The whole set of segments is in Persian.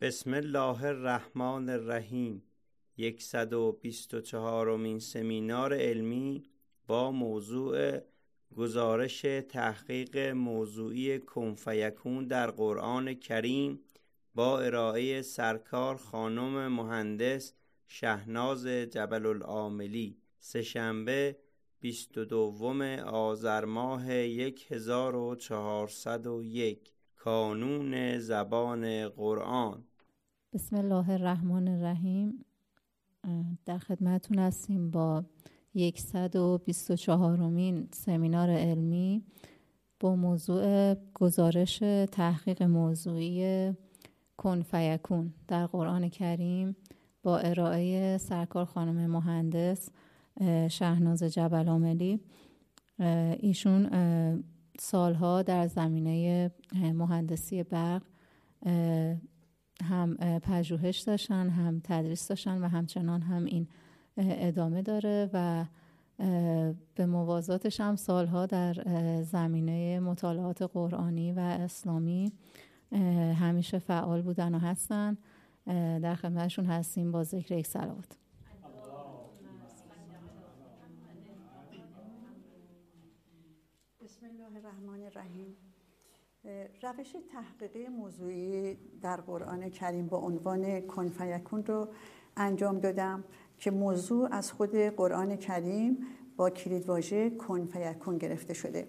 بسم الله الرحمن الرحیم. 124مین سمینار علمی با موضوع گزارش تحقیق موضوعی کن فیکون در قرآن کریم با ارائه سرکار خانم مهندس شهناز جبل العاملی، سه‌شنبه 22 آذر ماه 1401. کانون زبان قرآن. بسم الله الرحمن الرحیم. در خدمتتون هستیم با 124مین سمینار علمی با موضوع گزارش تحقیق موضوعی کن فیکون در قرآن کریم با ارائه سرکار خانم مهندس شهناز جبل العاملی. ایشون سالها در زمینه مهندسی برق هم پژوهش داشتن، هم تدریس داشتن و همچنان هم این ادامه داره و به موازاتش هم سالها در زمینه مطالعات قرآنی و اسلامی همیشه فعال بودن و هستن. در خدمتشون هستیم با ذکر یک صلوات. بسم الله الرحمن الرحیم. روش تحقیقی موضوعی در قرآن کریم با عنوان کن فیکون رو انجام دادم که موضوع از خود قرآن کریم با کلیدواژه کن فیکون گرفته شده.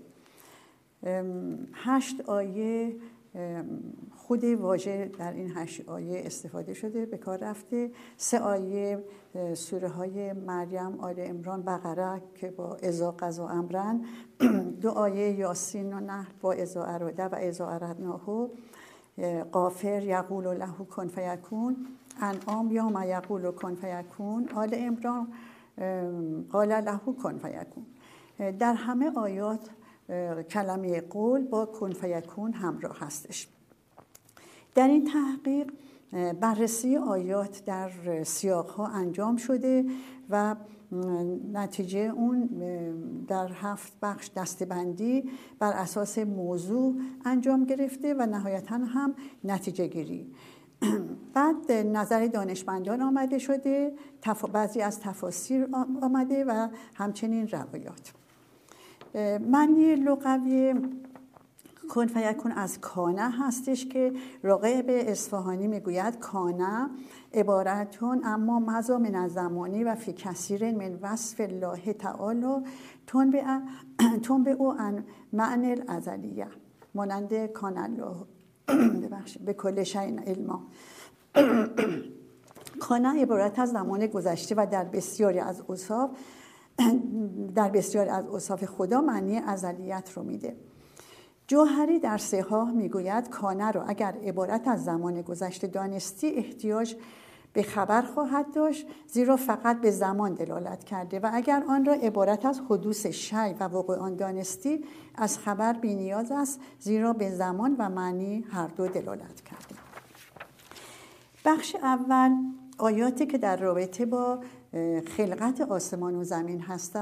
8 آیه خود واژه در این 8 آیه استفاده شده، به کار رفته. 3 آیه سوره های مریم، آل عمران، بقره که با اذا قضا امرن، 2 آیه یاسین و نحل با اذا اراده و اذا اردناه، غافر یقول له کن فیکون، انعام یوم یقول کن فیکون، آل عمران قال له کن فیکون. در همه آیات کلمه قول با کن فیکون همراه هستش. در این تحقیق بررسی آیات در سیاق‌ها انجام شده و نتیجه اون در 7 بخش دسته‌بندی بر اساس موضوع انجام گرفته و نهایتاً هم نتیجه گیری. بعد نظر دانشمندان آمده شده، بعضی از تفاسیر آمده و همچنین روایات. معنی لغوی کن فیکون از کانه هستش که راغب اصفهانی میگوید کانه عبارتون اما مضا من الزمانی و فی کثیر من وصف الله تعالی تنبع عن معنی الازلیه، مانند کان الله به کل شیء علما. کانه عبارت از زمان گذشته و در بسیاری از اوصاف خدا معنی ازلیت رو میده. جوهری در صحاح میگوید کانه رو اگر عبارت از زمان گذشته دانستی احتیاج به خبر خواهد داشت، زیرا فقط به زمان دلالت کرده، و اگر آن را عبارت از حدوث شیء و وقوع آن دانستی از خبر بی نیاز است، زیرا به زمان و معنی هر دو دلالت کرده. بخش اول آیاتی که در رابطه با خلقت آسمان و زمین هست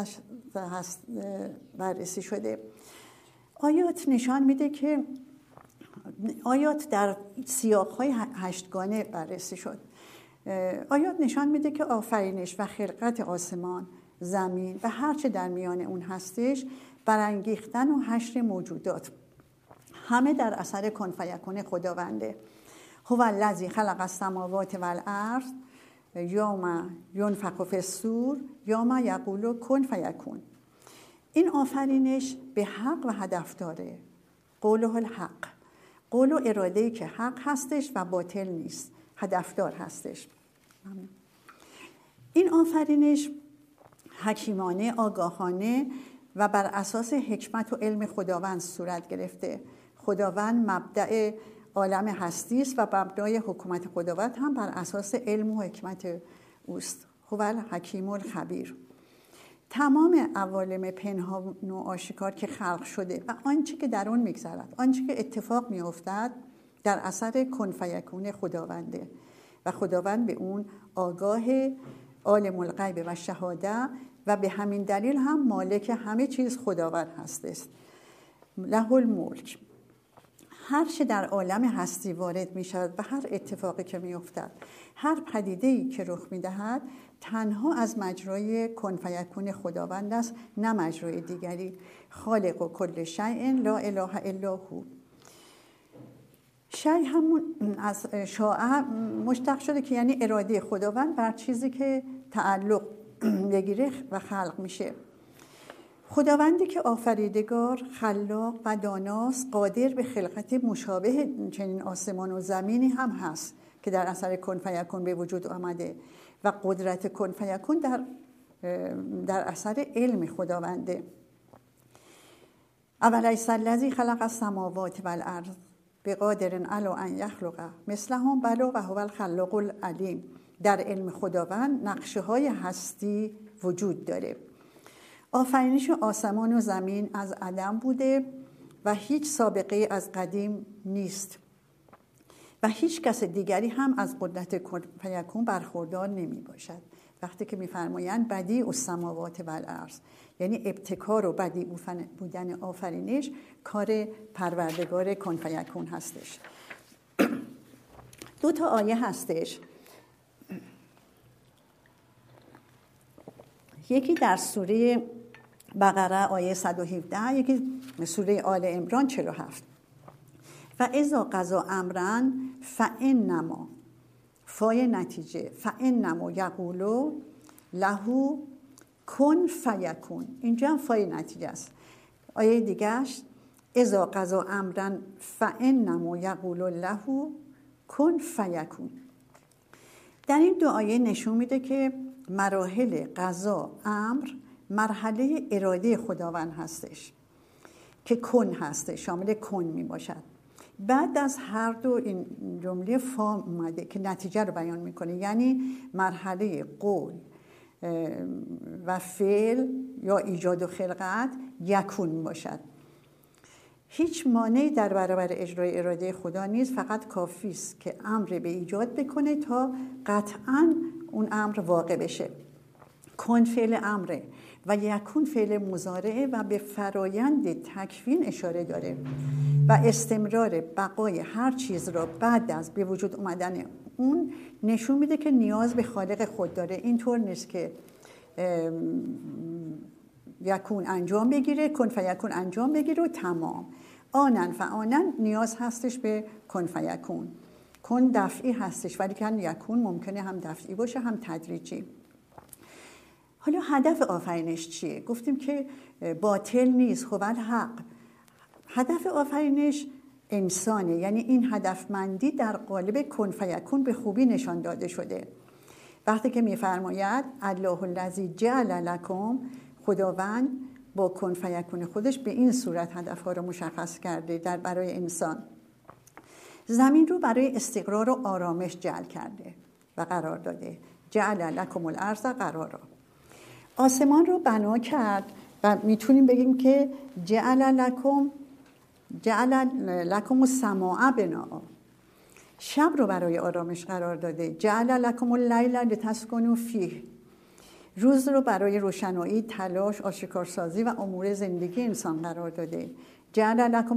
بررسی شده. آیات نشان میده که آیات در سیاق‌های 8گانه بررسی شد. آیات نشان میده که آفرینش و خلقت آسمان، زمین و هر چه در میان اون هستش، برانگیختن و حشر موجودات همه در اثر کن فیکون خداونده. هو الذی خلق السماوات والارض یوم ینفخ فی الصور یوم یقول کن فیکون. این آفرینش به حق و هدف داره. قوله الحق، قول و اراده‌ای که حق هستش و باطل نیست، هدفدار هستش. این آفرینش حکیمانه، آگاهانه و بر اساس حکمت و علم خداوند صورت گرفته. خداوند مبدأ عالم هستی است و مبدأ حکومت خداوند هم بر اساس علم و حکمت اوست. هو الحکیم الخبیر. تمام عوالم پنهان و آشکار که خلق شده و آنچه که در آن میگذرد، آنچه که اتفاق میافتد، در اثر کن فیکون خداونده و خداوند به اون آگاه، عالم الغیب و شهاده، و به همین دلیل هم مالک همه چیز خداوند هست. له الملک. هر چه در عالم هستی وارد می شود و هر اتفاقی که می افتد، هر پدیده‌ای که رخ می دهد، تنها از مجرای کن فیکون خداوند است، نه مجرای دیگری. خالق و کل شیء لا اله الا هو. شیء همون از شاء مشتق شده که یعنی اراده خداوند بر چیزی که تعلق بگیره و خلق میشه. خداوندی که آفریدگار، خلاق و داناست، قادر به خلقت مشابه چنین آسمان و زمینی هم هست که در اثر کن فیکون به وجود آمده و قدرت کن فیکون در اثر علم خداونده. اولیس الذی خلق السماوات والارض بقادر علی ان یخلق مثلهم بلی و هو الخلاق العلیم. در علم خداوند نقشه های هستی وجود داره. آفرینش آسمان و زمین از عدم بوده و هیچ سابقه از قدیم نیست و هیچ کس دیگری هم از قدرت کن فیکون برخوردار نمی باشد. وقتی که می‌فرمایند بدیع السماوات والارض، یعنی ابتکار و بدیع بودن آفرینش کار پروردگار کن فیکون هستش. 2 آیه هستش، یکی در سوره بقره آیه 117، یکی سوره آل عمران 47. و اذا قضا امرا فانما، فای نتیجه، فانما یقولو له کن فیکون. اینجا هم فای نتیجه است. آیه دیگهش اذا قضا امرا فانما یقولو له کن فیکون. در این 2 آیه نشون میده که مراحل قضا امر مرحله اراده خداوند هستش که کن هستش، شامل کن می باشد. بعد از هر 2 این جمله فا اومده که نتیجه رو بیان میکنه، یعنی مرحله قول و فعل یا ایجاد و خلقت یکون می باشد. هیچ مانعی در برابر اجرای اراده خدا نیست، فقط کافی است که امر به ایجاد بکنه تا قطعاً اون امر واقع بشه. کن فعل امره و یکون فعل مضارعه و به فرایند تکوین اشاره داره و استمرار بقای هر چیز را بعد از به وجود اومدن اون نشون میده که نیاز به خالق خود داره. اینطور نیست که یکون انجام بگیره، کن فیکون انجام بگیره و تمام. آنن فآنن نیاز هستش به کن فیکون. کن دفعی هستش ولی که یکون ممکنه هم دفعی باشه هم تدریجی. حالا هدف آفرینش چیه؟ گفتیم که باطل نیست، هو الحق. هدف آفرینش انسانه، یعنی این هدفمندی در قالب کن فیکون به خوبی نشان داده شده. وقتی که می‌فرماید الله الذی جعل لکم، خداوند با کن فیکون خودش به این صورت هدفها رو مشخص کرده در برای انسان. زمین رو برای استقرار و آرامش جعل کرده و قرار داده. جعل لکم الارض قرارا. آسمان رو بنا کرد و میتونیم بگیم که جعل لکم السماء بناء. شب رو برای آرامش قرار داده. جعل لکم اللیل لتسکنوا فیه. روز رو برای روشنایی، تلاش، آشکارسازی و امور زندگی انسان قرار داده. جعل لکم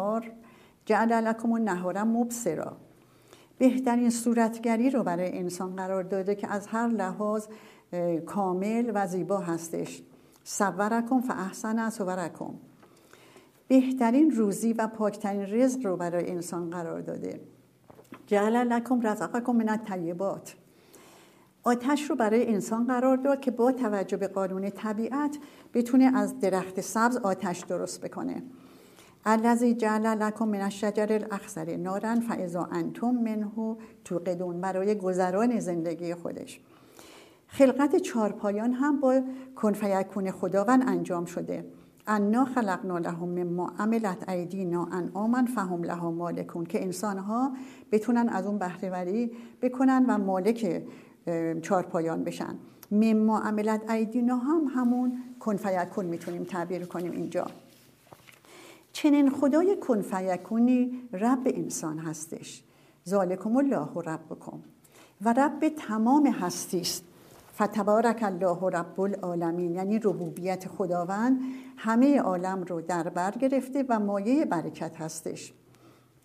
النهار مبصرا. بهترین صورتگری رو برای انسان قرار داده که از هر لحاظ کامل و زیبا هستش. صورکم فاحسن صورکم. بهترین روزی و پاکترین رزق رو برای انسان قرار داده. جعل لکم رزقکم من الطیبات. آتش رو برای انسان قرار داد که با توجه به قانون طبیعت بتونه از درخت سبز آتش درست بکنه. الذی جعل لکم من الشجر الاخضر نارا فاذا انتم منه توقدون. برای گذران زندگی خودش. خلقت 4 پایان هم با کن فیکون خداوند انجام شده. انا خلقنا لهم مما عملت ایدینا انعاما فهم لها مالکون، که انسان‌ها بتونن از اون بهره‌وری بکنن و مالک 4 پایان بشن. مما عملت ایدینا هم همون کن فیکون میتونیم تعبیر کنیم اینجا. چنین خدای کن فیکونی رب انسان هستش. ذالکم الله ربکم، و رب تمام هستی است. فتبارک الله رب العالمین، یعنی ربوبیت خداوند همه عالم رو در بر گرفته و مایه برکت هستش.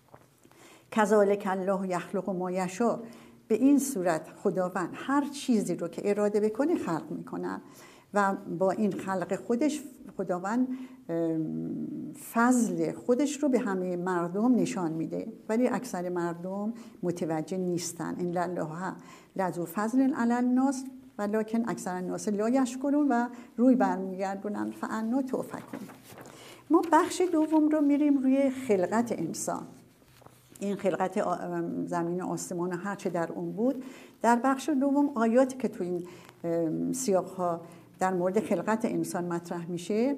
کذالک الله یخلق ما یشاء. به این صورت خداوند هر چیزی رو که اراده بکنه خلق میکنه و با این خلق خودش خداوند فضل خودش رو به همه مردم نشان میده، ولی اکثر مردم متوجه نیستن. ان الله لذو فضل علی الناس ولکن اکثر الناس لا یشکرون و روی برمیگردونن فانا تؤفکون. ما بخش دوم رو میریم روی خلقت انسان. این خلقت زمین و آسمان و هر چه در اون بود. در بخش دوم آیاتی که تو این سیاق‌ها در مورد خلقت انسان مطرح میشه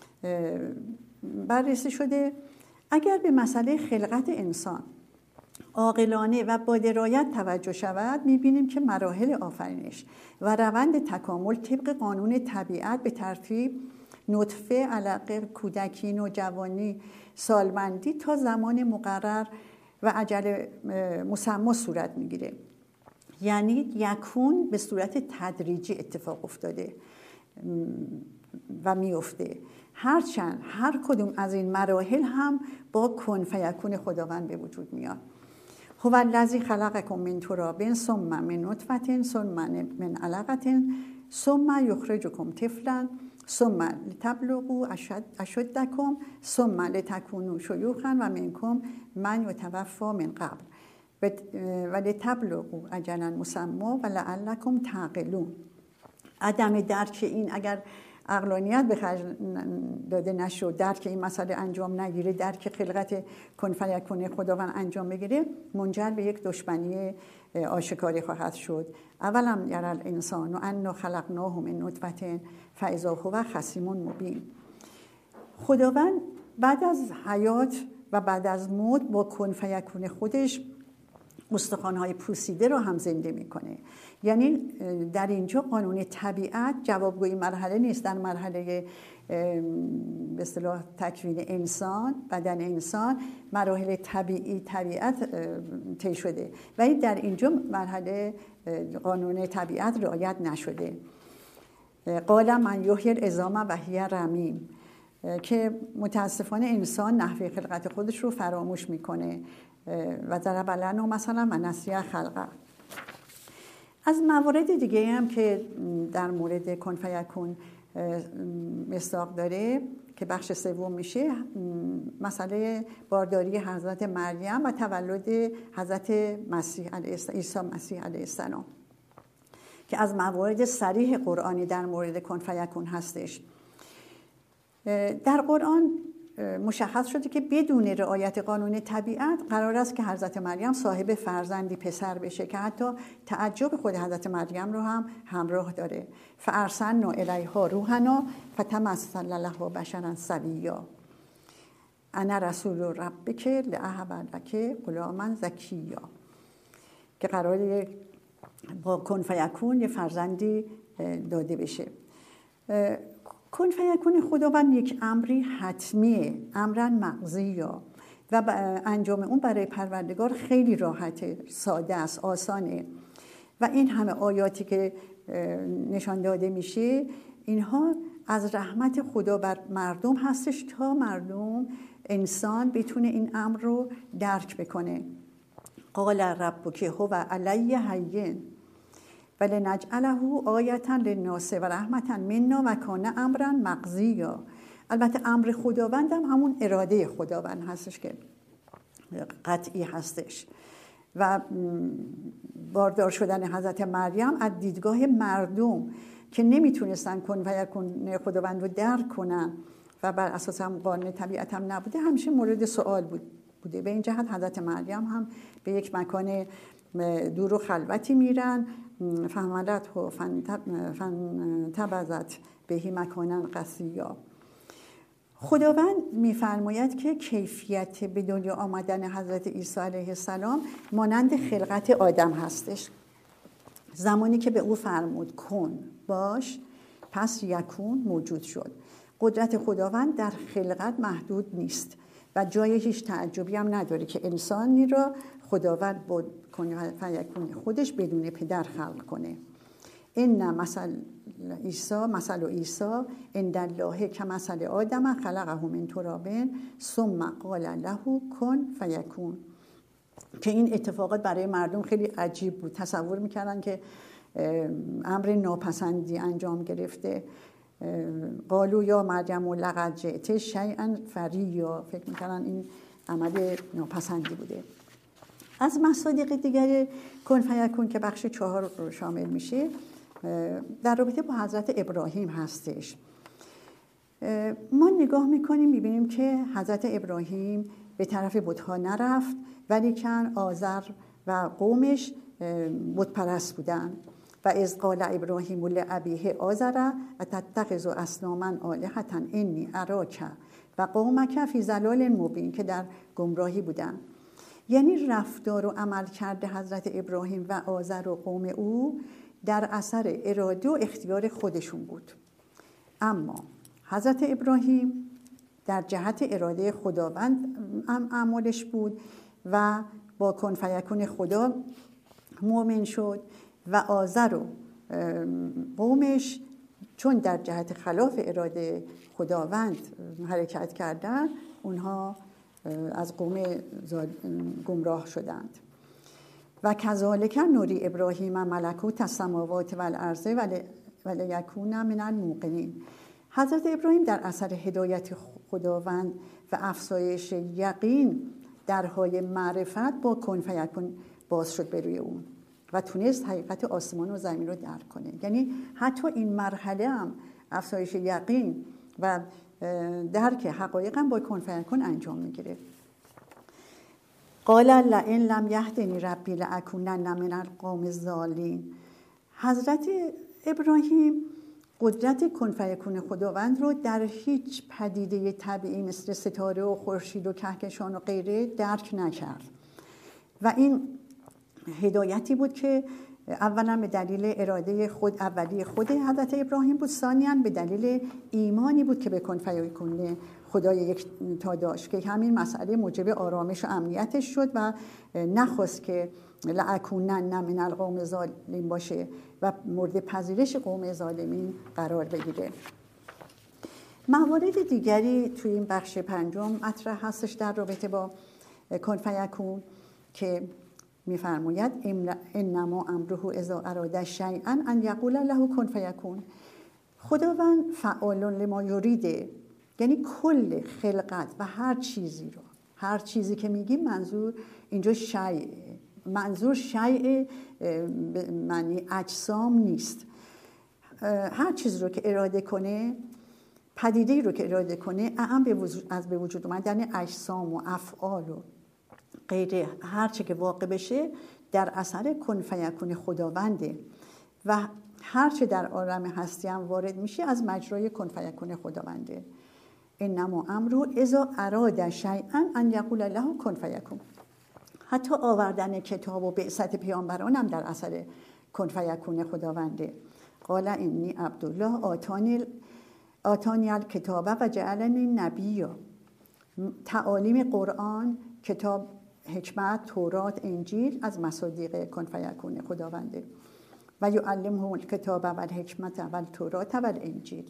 بررسی شده. اگر به مسئله خلقت انسان عاقلانه و با درایت توجه شود، میبینیم که مراحل آفرینش و روند تکامل طبق قانون طبیعت به ترتیب نطفه، علقه، کودکی، نوجوانی، سالمندی تا زمان مقرر و اجل مسمى صورت میگیره. یعنی یکون به صورت تدریجی اتفاق افتاده و میفته. هرچند هر کدوم از این مراحل هم با کن فیکون خداوند به وجود میاد. هو الذی خلقکم من تراب ثم من نطفة ثم من علقة ثم یخرجکم طفلا ثم لتبلغوا اشدکم ثم لتکونوا شیوخا و منکم من یتوفی من قبل و لتبلغوا اجلا مسمى و لعلکم تعقلون. عدم درک این، اگر عقلانیت به خرج داده نشد، درک این مسئله انجام نگیره، درک خلقت کن فیکون خداوند انجام بگیره، منجر به یک دشمنی آشکاری خواهد شد. اولم یری الانسان انا خلقناه من نطفة فاذا هو خصیم مبین. خداوند بعد از حیات و بعد از موت با کن فیکون خودش استخوان‌های پوسیده رو هم زنده میکنه. یعنی در اینجا قانون طبیعت جوابگوی مرحله نیست. در مرحله به اصطلاح تکوین انسان، بدن انسان، مراحل طبیعت طی شده، ولی در اینجا مرحله قانون طبیعت رعایت نشده. قال من یحیی العظام و هی رمیم، که متاسفانه انسان نحوه خلقت خودش رو فراموش میکنه و ضرب لنا مثلا و نسی خلقه. از موارد دیگه هم که در مورد کن فیکون مصداق داره که بخش سوم میشه، مسئله بارداری حضرت مریم و تولد حضرت عیسی مسیح علیه السلام که از موارد صریح قرآنی در مورد کن فیکون هستش. در قرآن مشخص شده که بدون رعایت قانون طبیعت قرار است که حضرت مریم صاحب فرزندی پسر بشه که حتی تعجب خود حضرت مریم رو هم همراه داره. فارسلنا الیها روحنا فتمثل لها بشرا سویا انا رسول ربک لاهب لک غلاما زکیا، که قراره با کن فیکون یه فرزندی داده بشه. کن فیکون خداوند یک امری حتمیه، امرا مقضیه، و انجام اون برای پروردگار خیلی راحته، ساده است، آسانه. و این همه آیاتی که نشان داده میشه، اینها از رحمت خدا بر مردم هستش تا مردم، انسان بتونه این امر رو درک بکنه. قال ربک هو علی هین ولنجعله آیة للناس و رحمة منا و کان امرا مقضیا. البته امر خداوند هم همون اراده خداوند هستش که قطعی هستش. و باردار شدن حضرت مریم از دیدگاه مردم که نمیتونستن کن فیکون خداوند رو درک کنن و بر اساس هم قانون طبیعت هم نبوده، همیشه مورد سوال بوده. به این جهت حضرت مریم هم به یک مکان دور و خلوتی میرن، فحملت و فانتبذت بهی مکانا قصیا. خداوند میفرماید که کیفیت به دنیا آمدن حضرت عیسی علیه السلام مانند خلقت آدم هستش. زمانی که به او فرمود کن باش، پس یکون موجود شد. قدرت خداوند در خلقت محدود نیست و جای هیچ تعجبی هم نداره که انسانی را خداوند با کن فیکون خودش بدون پدر خلق کنه. این مثل عیسی عند الله کمثل آدم خلقه من تراب ثم قال له کن فیکون. که این اتفاقات برای مردم خیلی عجیب بود. تصور میکردن که امر ناپسندی انجام گرفته. قالوا یا مریم لقد جئت شیئا فریا، فکر میکردن این عمل ناپسندی بوده. از مصادیق دیگر کن فیکون که بخش 4 رو شامل میشه، در رابطه با حضرت ابراهیم هستش. ما نگاه میکنیم میبینیم که حضرت ابراهیم به طرف بت‌ها نرفت، ولیکن آزر و قومش بت پرست بودن. و اذ قال ابراهیم لابیه آزر اتتخذ اصناما آلهة انی اراک و قومک فی ضلال مبین، که در گمراهی بودن. یعنی رفتار و عمل کرده حضرت ابراهیم و آزر و قوم او در اثر اراده و اختیار خودشون بود. اما حضرت ابراهیم در جهت اراده خداوند اعمالش بود و با کن فیکون خدا مؤمن شد، و آزر و قومش چون در جهت خلاف اراده خداوند حرکت کردن، اونها از قوم گمراه شدند. و کذالک نوری ابراهیم ملکوت السماوات والارض ولیکون من الموقنین. حضرت ابراهیم در اثر هدایت خداوند و افزایش یقین درهای معرفت با کن فیکون باز شد به روی اون و تونست حقیقت آسمان و زمین رو درک کنه. یعنی حتی این مرحله هم افزایش یقین و درک حقایق هم با کن فیکون انجام میگیره. قال لئن لم یهدنی ربی لاکونن من القوم الضالین. حضرت ابراهیم قدرت کن فیکون خداوند رو در هیچ پدیده طبیعی مثل ستاره و خورشید و کهکشان و غیره درک نکرد. و این هدایتی بود که اولا به دلیل اراده اولی خود حضرت ابراهیم بود، ثانیاً به دلیل ایمانی بود که به کن فیکون خدای یک تا داشت، که همین مسئله موجب آرامش و امنیتش شد و نخواست که لاکونن من القوم الظالمین باشه و مورد پذیرش قوم ظالمین قرار بگیره. موارد دیگری توی این بخش 5 مطرح هستش در رابطه با کن فیکون که می‌فرماید انما امره اذا اراد شیئا ان یقول له کن فیکون. خداوند فعال لما یریده، یعنی کل خلقت و هر چیزی که میگیم منظور اینجا منظور شیء معنی اجسام نیست. هر چیز رو که اراده کنه، پدیده‌ای رو که اراده کنه، از به وجود اومدن اجسام و افعال و غیره، هر چی که واقع بشه در اثر کن فیکون خداونده و هر چه در عالم هستی هم وارد میشه از مجرای کن فیکون خداونده. انما امره اذا اراد شیئا ان یقول له کن فیکون. حتی آوردن کتاب و بعثت پیامبران هم در اثر کن فیکون خداونده. قال انی عبدالله آتانی الکتاب و جعلنی نبیا. تعالیم قرآن، کتاب، حکمت، تورات، انجیل از مصادیق کن فیکون خداونده. و یعلمه الکتاب و الحکمت و التورات و الانجیل.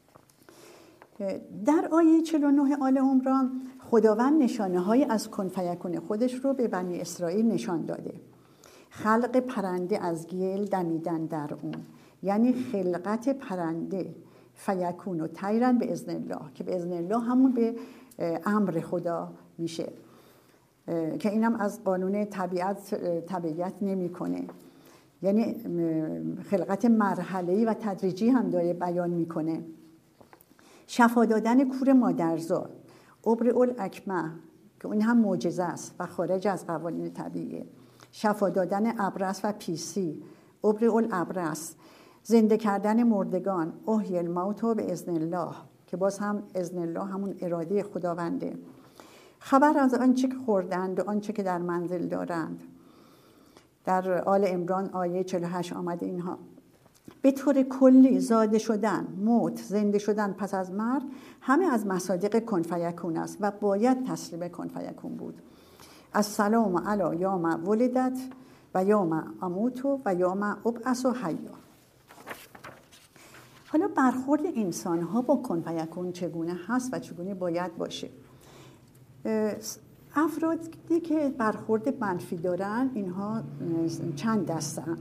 در آیه 49 آل عمران خداوند نشانه‌هایی از کن فیکون خودش رو به بنی اسرائیل نشان داده. خلق پرنده از گل دمیدن در اون، یعنی خلقت پرنده، فیکون و طیرن به اذن الله، که به اذن الله همون به امر خدا میشه، که اینم از قانون طبیعت تبعیت نمیکنه. یعنی خلقت مرحله‌ای و تدریجی هم داره بیان میکنه. شفا دادن کور مادرزاد، ابرئ الاکمه که اون هم معجزه است و خارج از قوانین طبیعیه. شفا دادن ابرص و پیسی، ابرئ الابرص. زنده کردن مردگان، احیی الموت به اذن الله، که باز هم اذن الله همون اراده خداونده. خبر از آنچه که خوردند و آنچه که در منزل دارند. در آل عمران آیه 48 آمده اینها. به طور کلی زاده شدن، موت، زنده شدن پس از مرگ همه از مصادیق کن فیکون است و باید تسلیم کن فیکون بود. السلام علی یوم ولدت و یوم اموت و یوم ابعث حیا. حالا برخورد انسان‌ها با کن فیکون چگونه هست و چگونه باید باشه؟ افرادی که برخورد منفی دارن اینها چند دستن.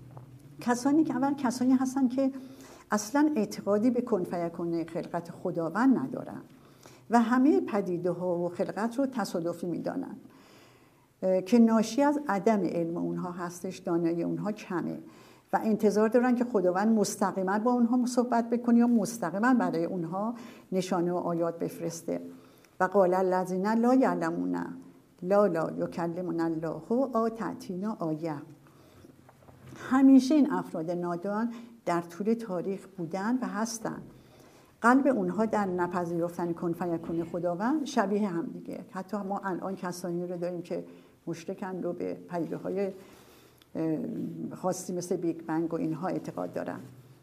کسانی هستن که اصلا اعتقادی به کن فیکون خلقت خداوند ندارن و همه پدیده ها و خلقت رو تصادفی میدانن که ناشی از عدم علم اونها هستش، دانایی اونها کمه و انتظار دارن که خداوند مستقیما با اونها صحبت بکنه یا مستقیما برای اونها نشانه و آیات بفرسته. و قال الذین لا یعلمون لا یکلمنا الله او تأتینا آیه. همیشه این افراد نادان در طول تاریخ بودن و هستن. قلب اونها در نپذیرفتن کن فیکون خداوند شبیه هم دیگه. حتی ما الان کسانی رو داریم که مشرکن و به پدیده‌های خاصی مثل بیگ بنگ و اینها اعتقاد دارن.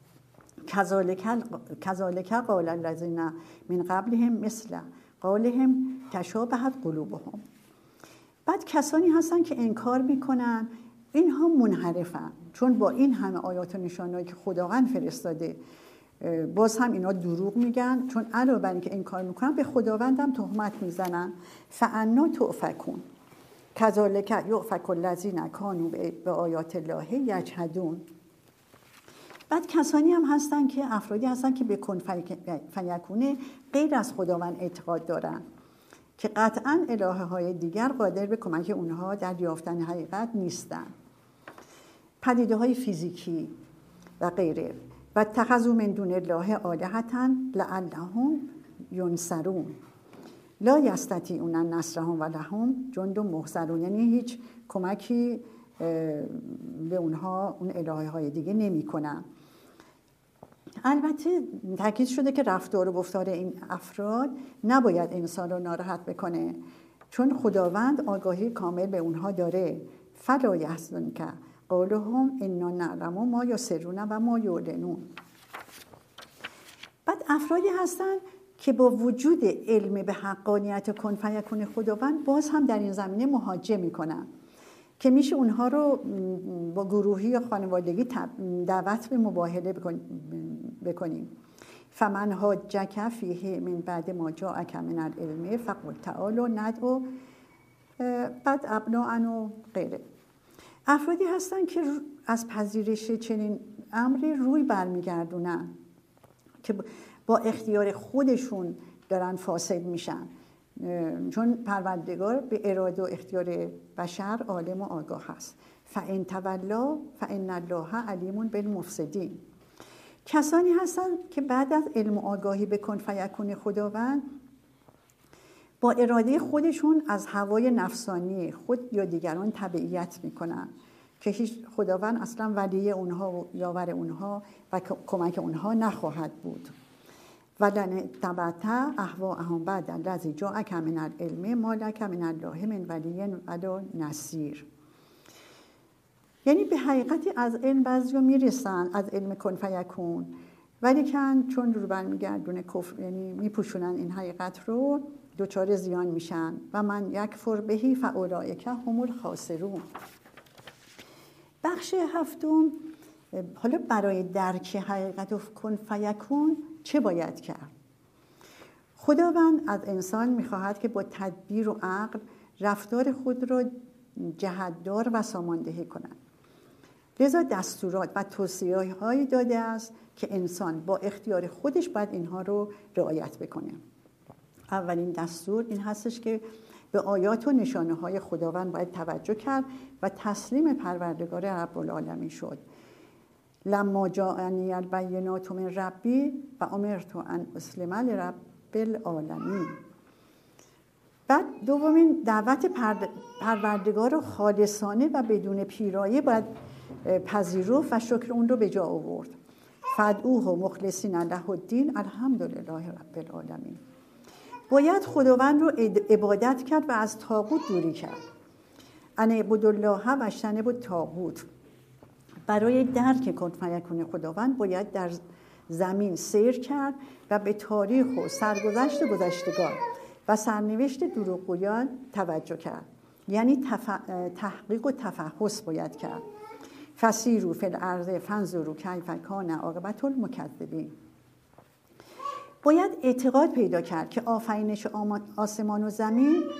کذالک قال الذین من قبلهم مثل قولهم تشابهت قلوبهم. بعد کسانی هستن که انکار میکنن، اینها منحرفن، چون با این همه آیات و نشانهایی که خداوند فرستاده باز هم اینا دروغ میگن، چون علاوه بر اینکه انکار میکنن به خداوند هم تهمت میزنن. فانا تؤفکون کذالک یؤفک الذین کانوا به آیات الله یجحدون. بعد کسانی هم هستن که افرادی هستن که به کن فیکون غیر از خداوند اعتقاد دارن که قطعاً الهه های دیگر قادر به کمک اونها در یافتن حقیقت نیستن. پدیده های فیزیکی و غیره. و اتخذوا من دون الله آلهة لعلهم ینصرون لا یستطیعون نصرهم ولهم جند محضرون. یعنی هیچ کمکی به اونها اون الهه های دیگه نمی کنن. البته تاکید شده که رفتار و گفتار این افراد نباید انسان رو ناراحت بکنه، چون خداوند آگاهی کامل به اونها داره. فلا یحزنک قولهم انا نعلم ما یسرون و ما یعلنون. بعد افرادی هستن که با وجود علم به حقانیت کن فیکون خداوند باز هم در این زمینه محاجه میکنن که میشه اونها رو با گروهی یا خانوادگی دعوت به مباهله بکنیم. فمن حاجک فیه من بعد ما جاءک من العلم فقل تعالوا ندعو بعد ابناءنا و غیره. افرادی هستن که از پذیرش چنین امری روی برمیگردونن که با اختیار خودشون دارن فاسد میشن، چون پروردگار به اراده و اختیار بشر عالم و آگاه هست. فإن تولوا فإن الله علیم بالمفسدین. کسانی هستن که بعد از علم و آگاهی به کن فیکون خداوند با اراده خودشون از هوای نفسانی خود یا دیگران تبعیت میکنن که هیچ خداوند اصلا ولی اونها و یاور اونها و کمک اونها نخواهد بود. ولن تبعت اهواءهم بعد الذی جاءک من العلم ما لک من الله من ولی ولا نصیر. یعنی به حقیقتی از علم بعضیا میرسن، از علم کن فیکون، ولی چون رو برمیگردونه کفر، یعنی میپوشونن این حقیقت رو، دچار زیان میشن. و من یکفر بهی فاولئک هم الخاسرون. بخش هفتم، حالا برای درک حقیقت کن فیکون چه باید کرد؟ خداوند از انسان میخواهد که با تدبیر و عقل رفتار خود را جهتدار و ساماندهی کنند. لذا دستورات و توصیه‌هایی داده است که انسان با اختیار خودش باید اینها رو رعایت بکنه. اولین دستور این هستش که به آیات و نشانه‌های خداوند باید توجه کرد و تسلیم پروردگار رب العالمین شد. لما جاءنی البینات من ربی و امرت ان اسلم لرب العالمین. بعد دومین دعوت پروردگار رو خالصانه و بدون پیرایه باید پذیرفت و شکر اون رو به جا آورد. فادعوه مخلصین له الدین الحمدلله رب العالمین. باید خداوند رو عبادت کرد و از طاغوت دوری کرد. ان اعبدوا الله و اجتنبوا الطاغوت. برای درک کن فیکون خداوند باید در زمین سیر کرد و به تاریخ و سرگذشت گذشتگان و سرنوشت دروغگویان توجه کرد. یعنی تحقیق و تفحص باید کرد. فسیروا فی الارض فانظروا کیف کان عاقبة المکذبین. باید اعتقاد پیدا کرد که آفرینش آسمان و زمین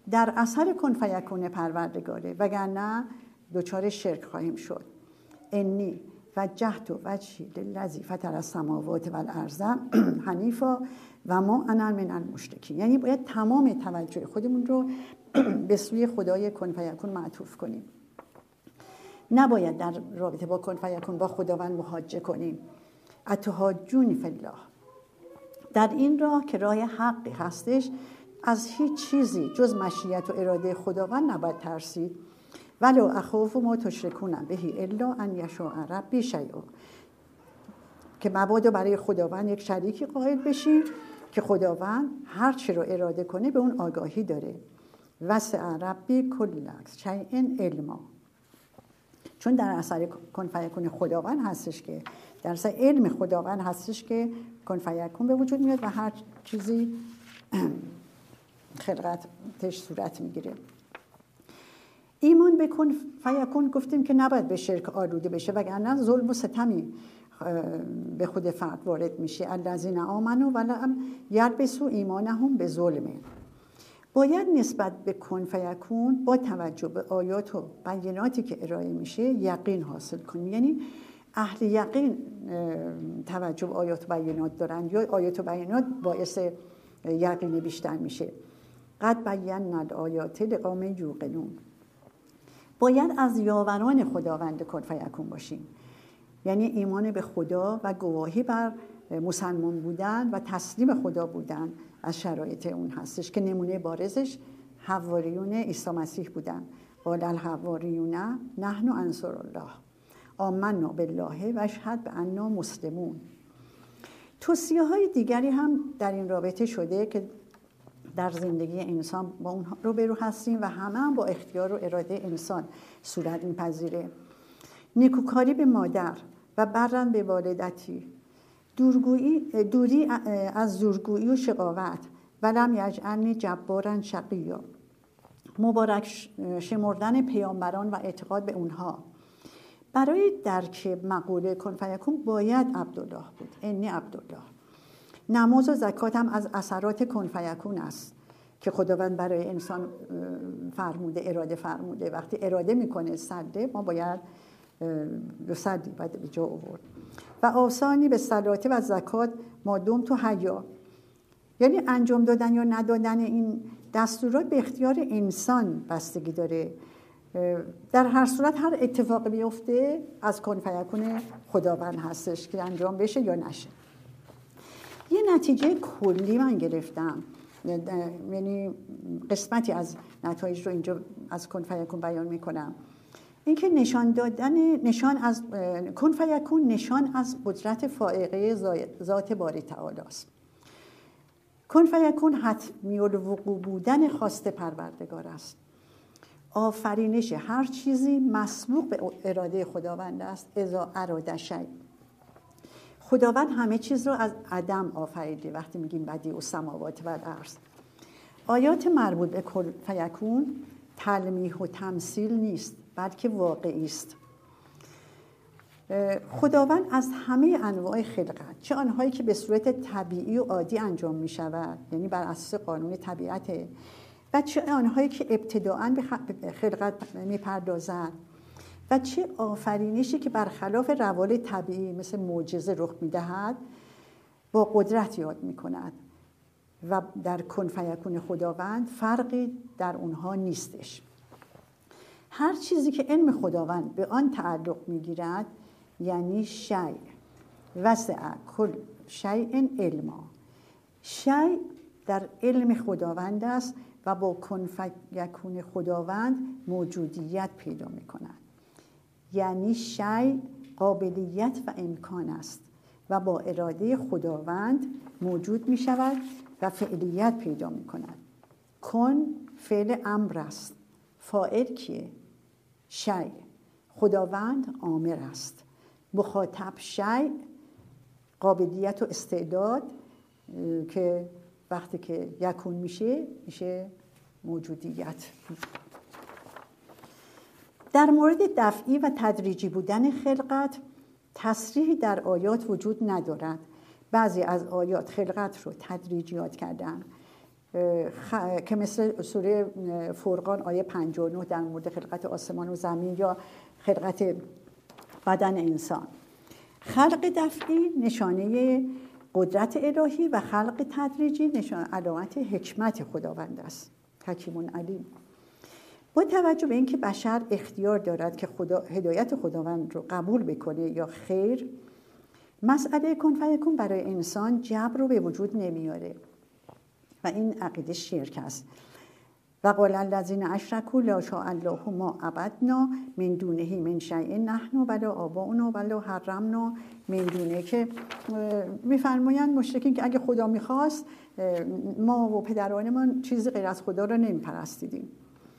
در اثر کن فیکون پروردگاره، وگرنه دچار شرک خواهیم شد. انی وجهت وجهی للذی فطر السماوات والارض حنیفا و ما انا من المشرکین. یعنی باید تمام توجه خودمون رو به سوی خدای کن فیکون معطوف کنیم. نباید در رابطه با کن فیکون با خداوند محاجه کنیم. اتحاجون فی الله. در این راه که راه حقی هستش، از هیچ چیزی جز مشیت و اراده خداوند نباید ترسید. ولو اخاف ما تشرکون به الا ان یشاء ربی شیئا. که مبادا برای خداوند یک شریکی قائل بشیم که خداوند هر چی رو اراده کنه به اون آگاهی داره. وسع ربی کل شیء علما. چون در اثر کن فیکون خداوند هستش که در اثر علم خداوند هستش که کن فیکون به وجود میاد و هر چیزی خلقتش صورت میگیره. ایمان به کن فیکون گفتیم که نباید به شرک آلوده بشه، وگرنه ظلم و ستمی به خود فرد وارد میشه. الذین آمنوا ولم یلبسوا ایمانهم بظلم. باید نسبت به کن فیکون با توجه به آیات و بیناتی که ارائه میشه یقین حاصل کنیم. یعنی اهل یقین توجه به آیات و بینات دارن، یا آیات و بینات باعث یقین بیشتر میشه. قد بینا الآیات لقوم یوقنون. باید از یاوران خداوند کن فیکون باشیم. یعنی ایمان به خدا و گواهی بر مسلمان بودن و تسلیم خدا بودن از شرایط اون هستش که نمونه بارزش حواریون عیسی مسیح بودن. قال الحواریون نحن انصار الله آمنا بالله و اشهد بأننا مسلمون. توصیه‌های دیگری هم در این رابطه شده که در زندگی انسان با اون روبرو هستیم و همه هم با اختیار و اراده انسان صورت میپذیره. نیکوکاری به مادر و برن به والدتی، دوری از زورگویی و شقاوت، ولم یجعلنی جبارا شقیا، مبارک شمردن پیامبران و اعتقاد به اونها. برای درک مقوله کن فیکون باید عبدالله بود. انی عبدالله. نماز و زکات هم از اثرات کن فیکون است که خداوند برای انسان فرموده، اراده فرموده. وقتی اراده میکنه سده، ما باید به سدی باید به جا آورد. و آسانی به صلات و زکات مادوم تو حیا. یعنی انجام دادن یا ندادن این دستورات به اختیار انسان بستگی داره. در هر صورت هر اتفاقی بیفته از کن فیکون خداوند هستش که انجام بشه یا نشه. یه نتیجه کلی من گرفتم، یعنی قسمتی از نتایج رو اینجا از کن فیکون بیان میکنم. اینکه نشان از کن فیکون نشان از قدرت فائقه ذات باری تعالی است. کن فیکون حتمی الوقوع بودن خواست پروردگار است. آفرینش هر چیزی مسبوق به اراده خداوند است. اذا اراد شیء. خداوند همه چیز رو از عدم آفریده. وقتی میگیم بدیع السماوات والارض. آیات مربوط به کن فیکون تلمیح و تمثیل نیست، بلکه واقعی است. خداوند از همه انواع خلقت، چه آنهایی که به صورت طبیعی و عادی انجام می شود، یعنی بر اساس قانون طبیعته، و چه آنهایی که ابتداءً به خلقت می پردازند، و چه آفرینشی که برخلاف روال طبیعی مثل معجزه رخ می دهد، با قدرت یاد می کند. و در کن فیکون خداوند فرقی در اونها نیستش. هر چیزی که علم خداوند به آن تعلق میگیرد یعنی شیء. وسع کل شیء علما. شیء در علم خداوند است و با کن فیکون خداوند موجودیت پیدا میکند. یعنی شیء قابلیت و امکان است و با اراده خداوند موجود میشود و فعلیت پیدا میکند. کن فعل امر است. فاعل کیه؟ شیء. خداوند آمر است. مخاطب شیء، قابلیت و استعداد که وقتی که یکون میشه موجودیت. در مورد دفعی و تدریجی بودن خلقت تصریحی در آیات وجود ندارد. بعضی از آیات خلقت رو تدریجی یاد کردن، که مثل سوره فرقان آیه 59 در مورد خلقت آسمان و زمین یا خلقت بدن انسان. خلق دفعی نشانه قدرت الهی و خلق تدریجی علامت حکمت خداوند است. حکیم علیم. با توجه به اینکه بشر اختیار دارد که هدایت خداوند رو قبول بکنه یا خیر، مسئله کن فیکون برای انسان جبر رو به وجود نمیاره و این عقیده شرک است. و قال الذین اشرکوا لا شاء الله ما عبدنا من دونه من شیء نحن ولا آباؤنا ولا حرمنا من دونه، که میفرمایند مشرکین که اگه خدا میخواست ما و پدرانمان چیزی غیر از خدا را نمیپرستیدیم.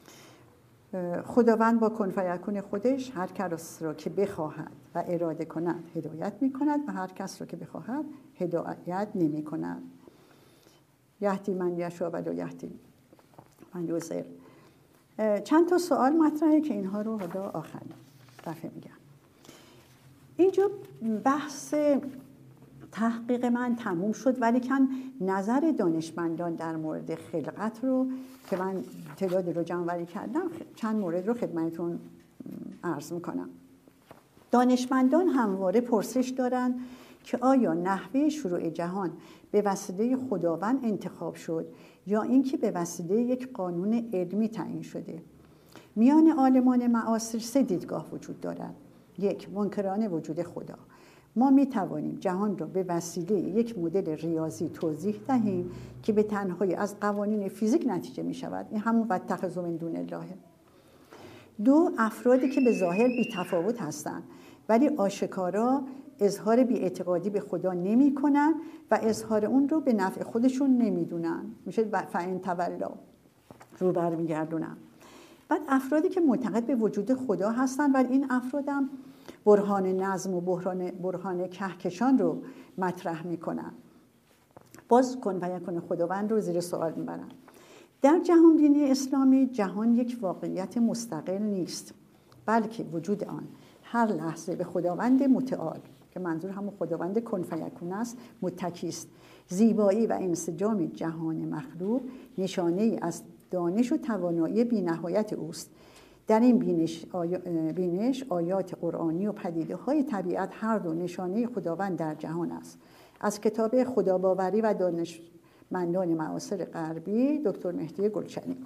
خداوند با کن فیکون خودش هر کس را که بخواهد و اراده کند هدایت میکند و هر کس را که بخواهد هدایت نمیکند. یهدی من یشاء ولا یهدی من یضل. چند تا سوال مطرحه که اینها رو حالا آخر دفعه میگم. اینجا بحث تحقیق من تموم شد، ولی کن نظر دانشمندان در مورد خلقت رو که من تعدادی رو جمع‌آوری کردم، چند مورد رو خدمتتون عرض میکنم. دانشمندان همواره پرسش دارن که آیا نحوه شروع جهان به وسیله خداوند انتخاب شد یا اینکه به وسیله یک قانون علمی تعیین شده؟ میان عالمان معاصر 3 دیدگاه وجود دارد. 1. منکران وجود خدا. ما می توانیم جهان را به وسیله یک مدل ریاضی توضیح دهیم که به تنهایی از قوانین فیزیک نتیجه می شود. این همون واتخذوا من دون الله. 2. افرادی که به ظاهر بی تفاوت هستند ولی آشکارا اظهار بی‌اعتقادی به خدا نمی کنن و اظهار اون رو به نفع خودشون نمی دونن. میشه فإن تولوا، رو برمیگردونن. بعد افرادی که معتقد به وجود خدا هستن ولی این افرادم برهان نظم و برهان کهکشان رو مطرح میکنن. باز کن و یکون خداوند رو زیر سوال میبرن. در جهان بینی اسلامی جهان یک واقعیت مستقل نیست، بلکه وجود آن هر لحظه به خداوند متعال که منظور همون خداوند کن فیکون است متکی است. زیبایی و انسجام جهان مخلوق نشانه ای از دانش و توانایی بی‌نهایت اوست. در این بینش آیات قرآنی و پدیده‌های طبیعت هر دو نشانه خداوند در جهان است. از کتاب خداباوری و دانشمندان معاصر غربی دکتر مهدی گلچنی.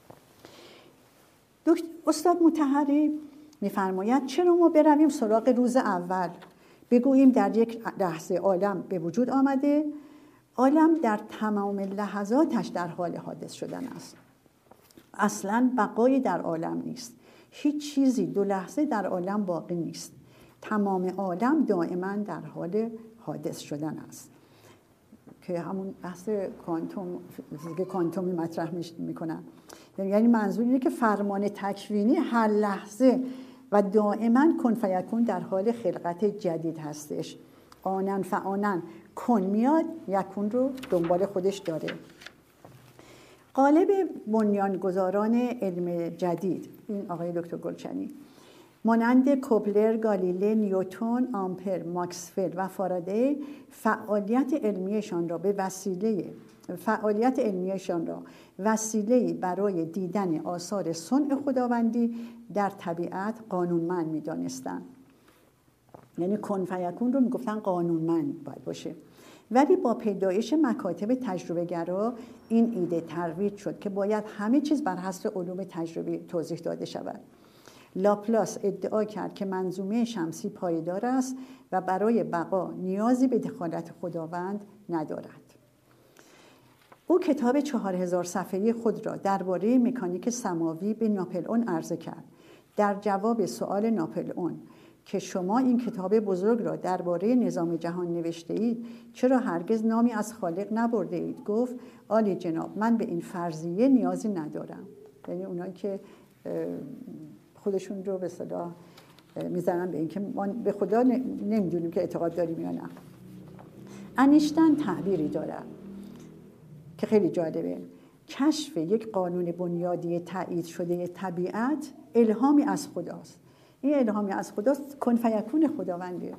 استاد مطهری می‌فرماید چرا ما برویم سراغ روز اول، بگوییم در یک لحظه عالم به وجود آمده، عالم در تمام لحظاتش در حال حادث شدن است. اصلاً بقایی در عالم نیست. هیچ چیزی 2 لحظه در عالم باقی نیست. تمام عالم دائما در حال حادث شدن است. که همون بحث کوانتومی مطرح میکنن. یعنی منظور اینه که فرمان تکوینی هر لحظه و دائما کن فیکون در حال خلقت جدید هستش. آنن فآنن کن میاد، یکون رو دنبال خودش داره. قالب بنیانگذاران علم جدید، این آقای دکتر گلچنی، مانند کوپلر، گالیله، نیوتن، آمپر، ماکسول و فارادی فعالیت علمیشان را وسیله‌ای برای دیدن آثار صنع خداوندی در طبیعت قانونمند می‌دانستند. یعنی کن فیکون رو میگفتن قانونمند باید باشه. ولی با پیدایش مکاتب تجربه گرا این ایده ترویج شد که باید همه چیز بر حسب علوم تجربی توضیح داده شود. لاپلاس ادعا کرد که منظومه شمسی پایدار است و برای بقا نیازی به دخالت خداوند ندارد. او کتاب 4000 صفحه‌ای خود را درباره مکانیک سماوی به ناپلئون عرضه کرد. در جواب سؤال ناپلئون که شما این کتاب بزرگ را درباره نظام جهان نوشته اید، چرا هرگز نامی از خالق نبرده اید؟ گفت عالی جناب، من به این فرضیه نیازی ندارم. یعنی اونایی که خودشون رو به اصطلاح میزنن به این که ما به خدا نمیدونیم که اعتقاد داریم یا نه. انیشتین تعبیری داره که خیلی جالبه. کشف یک قانون بنیادی تایید شده طبیعت الهامی از خداست. این الهامی از خداست، کن فیکون خداونده.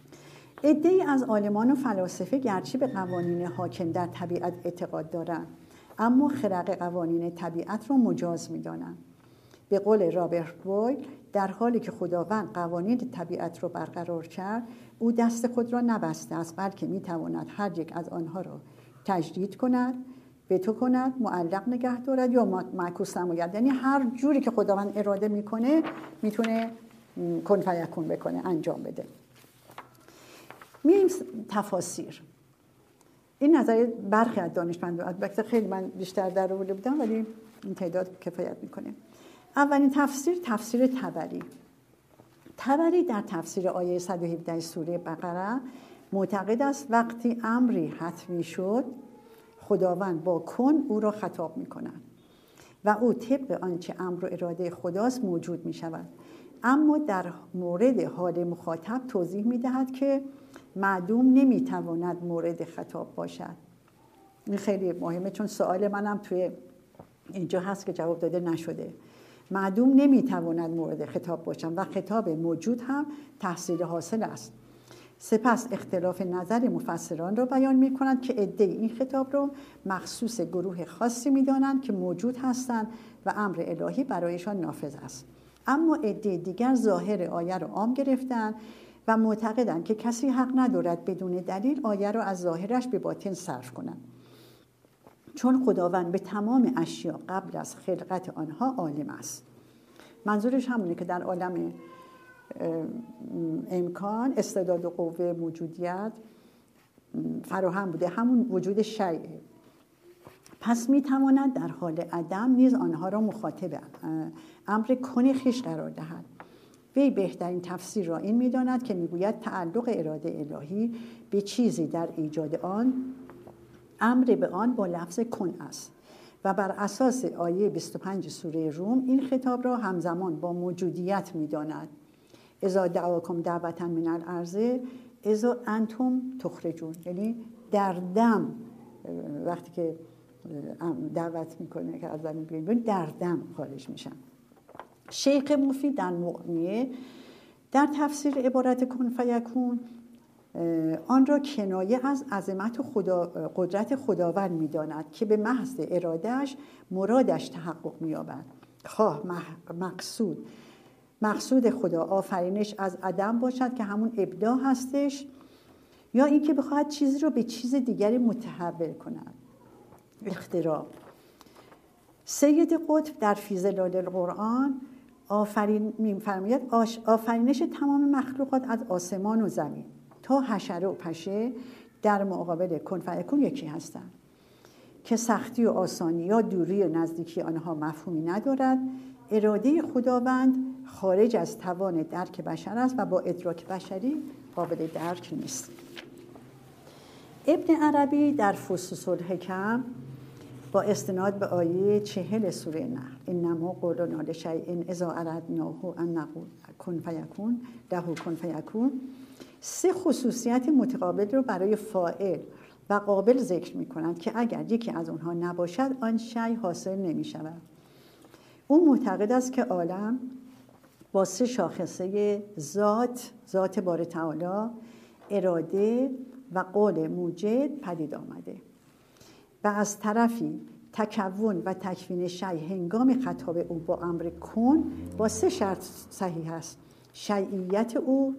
عده‌ای از عالمان و فلاسفه گرچه به قوانین حاکم در طبیعت اعتقاد دارند، اما خرق قوانین طبیعت رو مجاز می‌دانند. به قول رابرت بویل، در حالی که خداوند قوانین طبیعت رو برقرار کرد، او دست خود را نبسته است، بلکه می‌تواند هر یک از آنها را تجدید کند، وتو کند، معلق نگه دارد یا معکوس نماید. یعنی هر جوری که خداوند اراده میکنه میتونه کن فیکون بکنه، انجام بده. میریم تفاسیر. این نظر برخی از دانشمندان، البته خیلی من بیشتر در آورده بودم ولی این تعداد کفایت میکنه. اولین تفسیر، تفسیر طبری. طبری در تفسیر آیه 117 سوره بقره معتقد است وقتی امری حتمی شد، خداوند با کن او را خطاب می کند و او طبق آنچه امر و اراده خداست موجود می شود. اما در مورد حال مخاطب توضیح می دهد که معدوم نمی تواند مورد خطاب باشد. این خیلی مهمه، چون سوال منم توی اینجا هست که جواب داده نشده. معدوم نمی تواند مورد خطاب باشد و خطاب موجود هم تحصیل حاصل است. سپس اختلاف نظر مفسران را بیان می کنند که عده‌ای این خطاب را مخصوص گروه خاصی می دانند که موجود هستند و امر الهی برایشان نافذ است. اما عده دیگر ظاهر آیه را عام گرفتند و معتقدند که کسی حق ندارد بدون دلیل آیه را از ظاهرش به باطن صرف کند، چون خداوند به تمام اشیا قبل از خلقت آنها عالم است. منظورش همونه که در عالم امکان، استعداد و قوه، موجودیت فراهم بوده، همون وجود شیء. پس میتواند در حال عدم نیز آنها را مخاطب امر کن خویش قرار دهد. وی بهترین تفسیر را این میداند که میگوید تعلق اراده الهی به چیزی در ایجاد آن، امر به آن با لفظ کن است و بر اساس آیه 25 سوره روم این خطاب را همزمان با موجودیت میداند. اذا دعواکم دعوة من الارض اذا انتم تخرجون، یعنی در دم وقتی که دعوت میکنه که از زمین بیرون، در دم خارج میشن. شیخ مفید در مغنیه در تفسیر عبارت کن فیکون آن را کنایه از عظمت و قدرت خداوند میداند که به محض ارادهش مرادش تحقق مییابد. خواه مقصود خدا آفرینش از عدم باشد که همون ابداع هستش، یا اینکه بخواهد چیزی رو به چیز دیگری متحول کند، اختراع. سید قطب در فی ظلال القرآن می‌فرماید آفرینش تمام مخلوقات از آسمان و زمین تا حشره و پشه در مقابل کن فیکون یکی هستند که سختی و آسانی یا دوری و نزدیکی آنها مفهومی ندارد. اراده خداوند خارج از توان درک بشر است و با ادراک بشری قابل درک نیست. ابن عربی در فصوص الحکم با استناد به آیه 40 سوره نحل انما قولنا لشیء اذا اردناه ان نقول کن فیکون له کن فیکون، سه خصوصیت متقابل رو برای فاعل و قابل ذکر می کنند که اگر یکی از اونها نباشد آن شیء حاصل نمی شود. او معتقد است که عالم با سه شاخصه ذات باری تعالی، اراده و قول موجد پدید آمده و از طرفی تکون و تکوین شیء هنگام خطاب او با امر کن با سه شرط صحیح است: شیعیت او،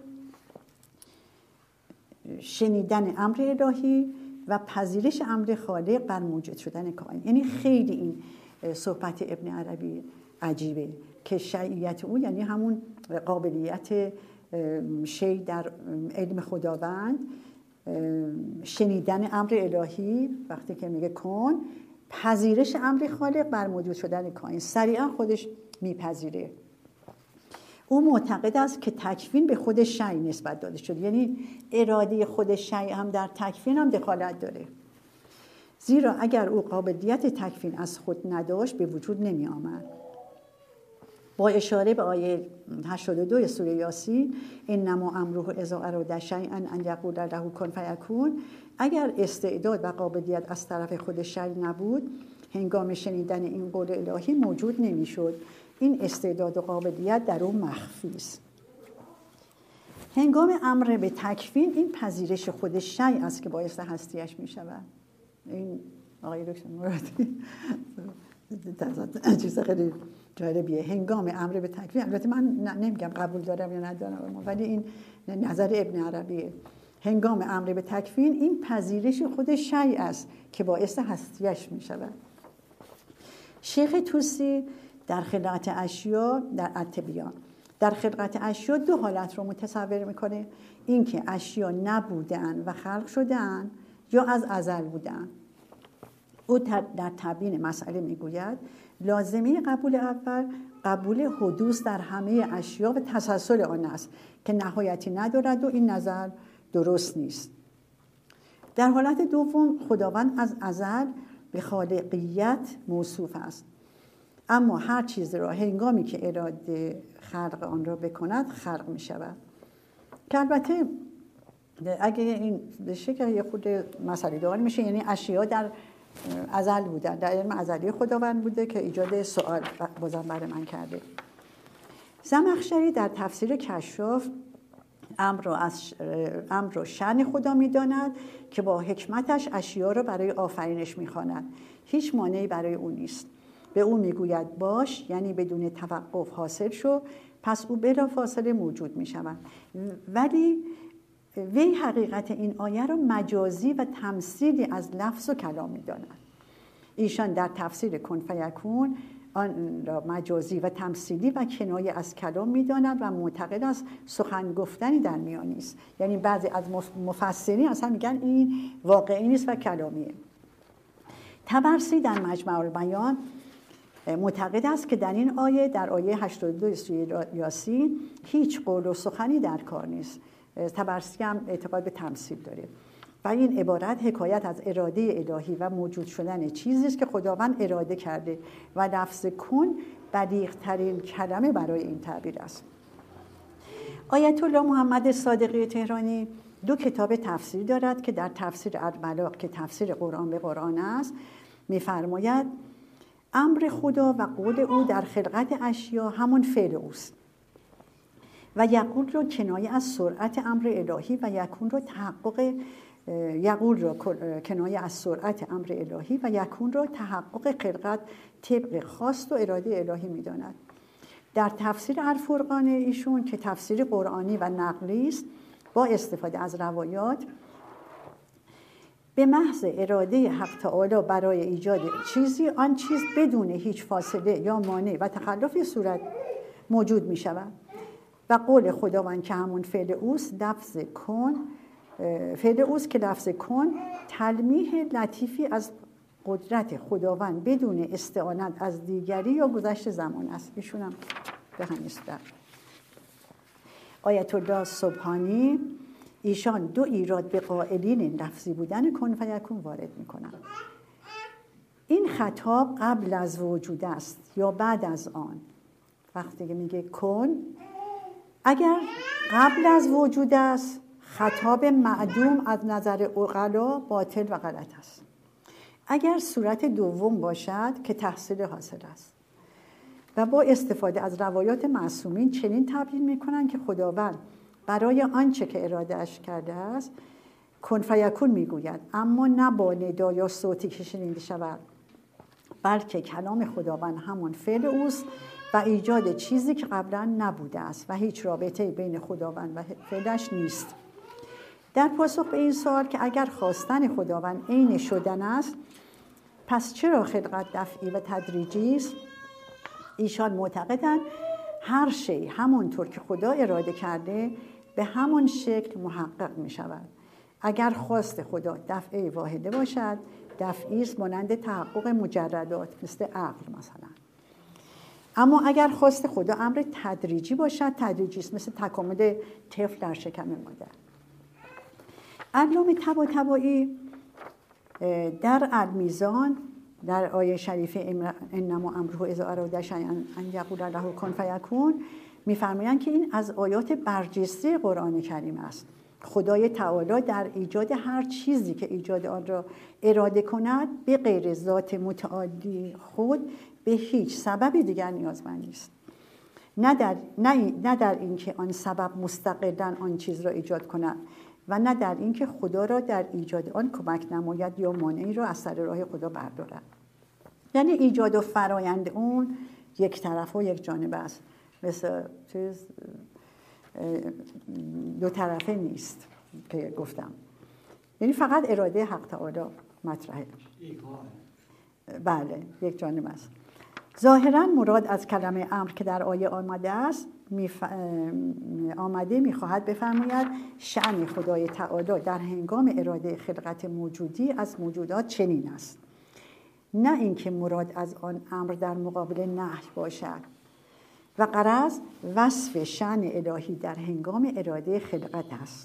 شنیدن امر الهی و پذیرش امر خالق بر موجود شدن کائن. یعنی خیلی این صحبت ابن عربی عجیبه که شیعیت او یعنی همون قابلیت شی در علم خداوند، شنیدن امر الهی وقتی که میگه کن، پذیرش امر خالق بر موجود شدن کائن، سریعا خودش میپذیره. او معتقد است که تکوین به خود شیء نسبت داده شده، یعنی اراده خود شیء هم در تکوین هم دخالت داره، زیرا اگر او قابلیت تکوین از خود نداشت به وجود نمی آمد. با اشاره به آیه 82 سوره یاسین انما امره اذا اراد شیئا ان یقول له کن فیکون، اگر استعداد و قابلیت از طرف خود شیء نبود هنگام شنیدن این قول الهی موجود نمیشد. این استعداد و قابلیت در او مخفی است. هنگام امر به تکوین این پذیرش خود شیء است که باعث هستیش می شود. این آقای دکتر مرادی چیز خیلی جالبیه. هنگام امر به تکفین، البته من نمیگم قبول دارم یا ندارم، ولی این نظر ابن عربیه. هنگام امر به تکفین این پذیرش خود شیء است که باعث هستیش می شود. شیخ طوسی در خلقت اشیا در التبیان در خلقت اشیا دو حالت رو متصور میکنه: این که اشیا نبودن و خلق شدن یا از ازل بودن. او در تبیین مسئله میگوید لازمه قبول اول قبول حدوث در همه اشیا و تسلسل آن است که نهایتی ندارد و این نظر درست نیست. در حالت دوم خداوند از ازل به خالقیت موصوف است، اما هر چیز را هنگامی که اراده خلق آن را بکند خلق می شود. که البته اگه این بشه که یه خود مسئله دار میشه، یعنی اشیا در ازل بودن، در علم ازلی خداوند بوده که ایجاد سوال بازم برای من کرده. زمخشری در تفسیر کشاف امر را شأن خدا می‌داند که با حکمتش اشیا را برای آفرینش می‌خواند. هیچ مانعی برای او نیست. به او میگوید باش، یعنی بدون توقف حاصل شو، پس او بلافاصله موجود می‌شود. ولی وی حقیقت این آیه را مجازی و تمثیلی از لفظ و کلام می‌داند. ایشان در تفسیر کن فیکون آن را مجازی و تمثیلی و کنایه از کلام می‌دانند و معتقد است سخن گفتنی در میان نیست. یعنی بعضی از مفسرین اصلا میگن این واقعی نیست و کلامیه. طبرسی در مجمع البیان معتقد است که در این آیه، در آیه 82 سوره یاسین، هیچ قول و سخنی در کار نیست. طبرسی هم اعتقاد به تمثیل داره و این عبارت حکایت از اراده الهی و موجود شدن چیزی است که خداوند اراده کرده و لفظ کن بلیغ‌ترین کلمه برای این تعبیر است. آیت الله محمد صادقی تهرانی دو کتاب تفسیر دارد که در تفسیر البلاغ که تفسیر قرآن به قرآن است می‌فرماید امر خدا و قول او در خلقت اشیا همون فعل اوست و یقول رو کنایه از سرعت امر الهی و یکون رو کنایه از سرعت امر الهی و یکون رو تحقق خلقت طبق خواست و اراده الهی می‌داند. در تفسیر الفرقان ایشون که تفسیر قرآنی و نقلی است، با استفاده از روایات به محض اراده حق تعالی برای ایجاد چیزی، آن چیز بدون هیچ فاصله یا مانع و تخلفی صورت موجود می شود و قول خداوند که همون فعل اوست که لفظ کن تلمیح لطیفی از قدرت خداوند بدون استعانت از دیگری یا گذشت زمان است. ایشون هم به همین صورت. آیت الله سبحانی ایشان دو ایراد به قائلین لفظی بودن کن فیکون وارد میکنند. این خطاب قبل از وجود است یا بعد از آن؟ وقتی که میگه کن، اگر قبل از وجود است خطاب معدوم از نظر عقلا باطل و غلط است. اگر صورت دوم باشد که تحصیل حاصل است و با استفاده از روایات معصومین چنین تبیین میکنند که خداوند برای آنچه که ارادهش کرده است کن فیکون میگوید، اما نه با ندا یا صوتی که شنیده شود، بلکه کلام خداوند همون فعل اوست و ایجاد چیزی که قبلا نبوده است و هیچ رابطه‌ای بین خداوند و فعلش نیست. در پاسخ به این سوال که اگر خواستن خداوند عین شدن است، پس چرا خلقت دفعی و تدریجی است؟ ایشان معتقدند هر شی همونطور که خدا اراده کرده به همون شکل محقق می شود. اگر خواست خدا دفعه واحده باشد، دفعی است مانند تحقق مجردات مثل عقل مثلا. اما اگر خواست خدا امر تدریجی باشد، تدریجی است مثل تکامل طفل در شکم مادر. علامه طباطبایی در المیزان در آیه شریفه انما امره اذا اراد شیئا ان یقول له کن فیکون می‌فرمایند که این از آیات برجسته قرآن کریم است. خدای تعالی در ایجاد هر چیزی که ایجاد آن را اراده کند به غیر ذات متعالی خود به هیچ سبب دیگر نیازمند نیست. نه در این که آن سبب مستقلاً آن چیز را ایجاد کند، و نه در اینکه خدا را در ایجاد آن کمک نماید یا مانعی را از سر راه خدا بردارد. یعنی ایجاد و فرایند اون یک طرف و یک جانبه است، مثل چیز دو طرفه نیست که گفتم. یعنی فقط اراده حق تعالی مطرحه. بله، یک جانبه است. ظاهراً مراد از کلمه امر که در آیه آمده است میخواهد بفرماید شأن خدای تعالی در هنگام اراده خلقت موجودی از موجودات چنین است، نه اینکه مراد از آن امر در مقابل نهی باشد. و غرض وصف شأن الهی در هنگام اراده خلقت است.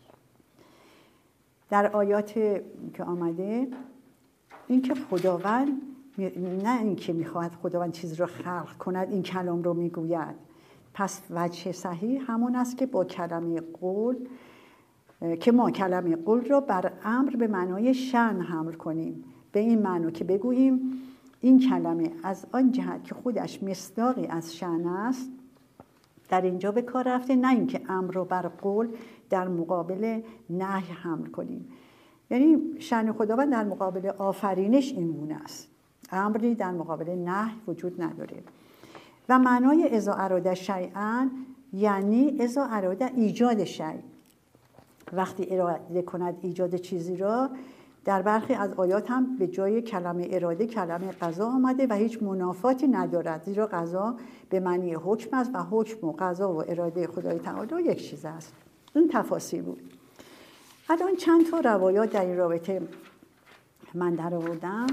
در آیات که آمده اینکه خداوند، نه اینکه میخواهد خداوند چیز را خلق کند این کلام رو میگوید. پس وجه صحیح همون است که با کلمه قول که ما کلمه قول را بر امر به معنای شأن حمل کنیم، به این معنی که بگوییم این کلمه از آن جهت که خودش مصداقی از شأن است در اینجا به کار رفته، نه اینکه امر را بر قول در مقابل نهی حمل کنیم. یعنی شأن خداوند در مقابل آفرینش این گونه است، امری در مقابل نهی وجود نداره. و معنای اذا اراده شیئا یعنی اذا اراده ایجاد شیء، وقتی اراده کند ایجاد چیزی را. در برخی از آیات هم به جای کلمه اراده کلمه قضا آمده و هیچ منافاتی ندارد، زیرا قضا به معنی حکم است و حکم و قضا و اراده خدای تعالی یک چیز است. این تفاصیل بود. الان چند تا روایات در این رابطه من در آوردم.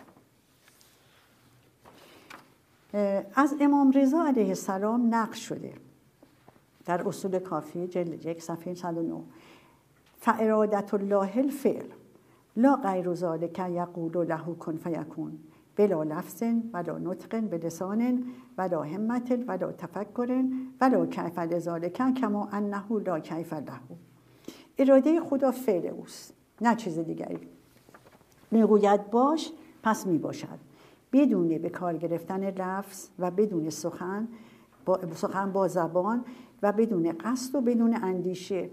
از امام رضا علیه السلام نقل شده در اصول کافی جلد 1 صفحه 109 فارادة الله الفعل لا غیر ذلک یقول له کن فیکون بلا لفظ ولا نطق بلسان ولا همت ولا تفکر ولا کیف لذلک کما انه لا کیف له. اراده خدا فعل اوست، نه چیز دیگری. میگوید باش پس میباشد، بدون به کار گرفتن لفظ و بدون سخن با زبان و بدون قصد و بدون اندیشه.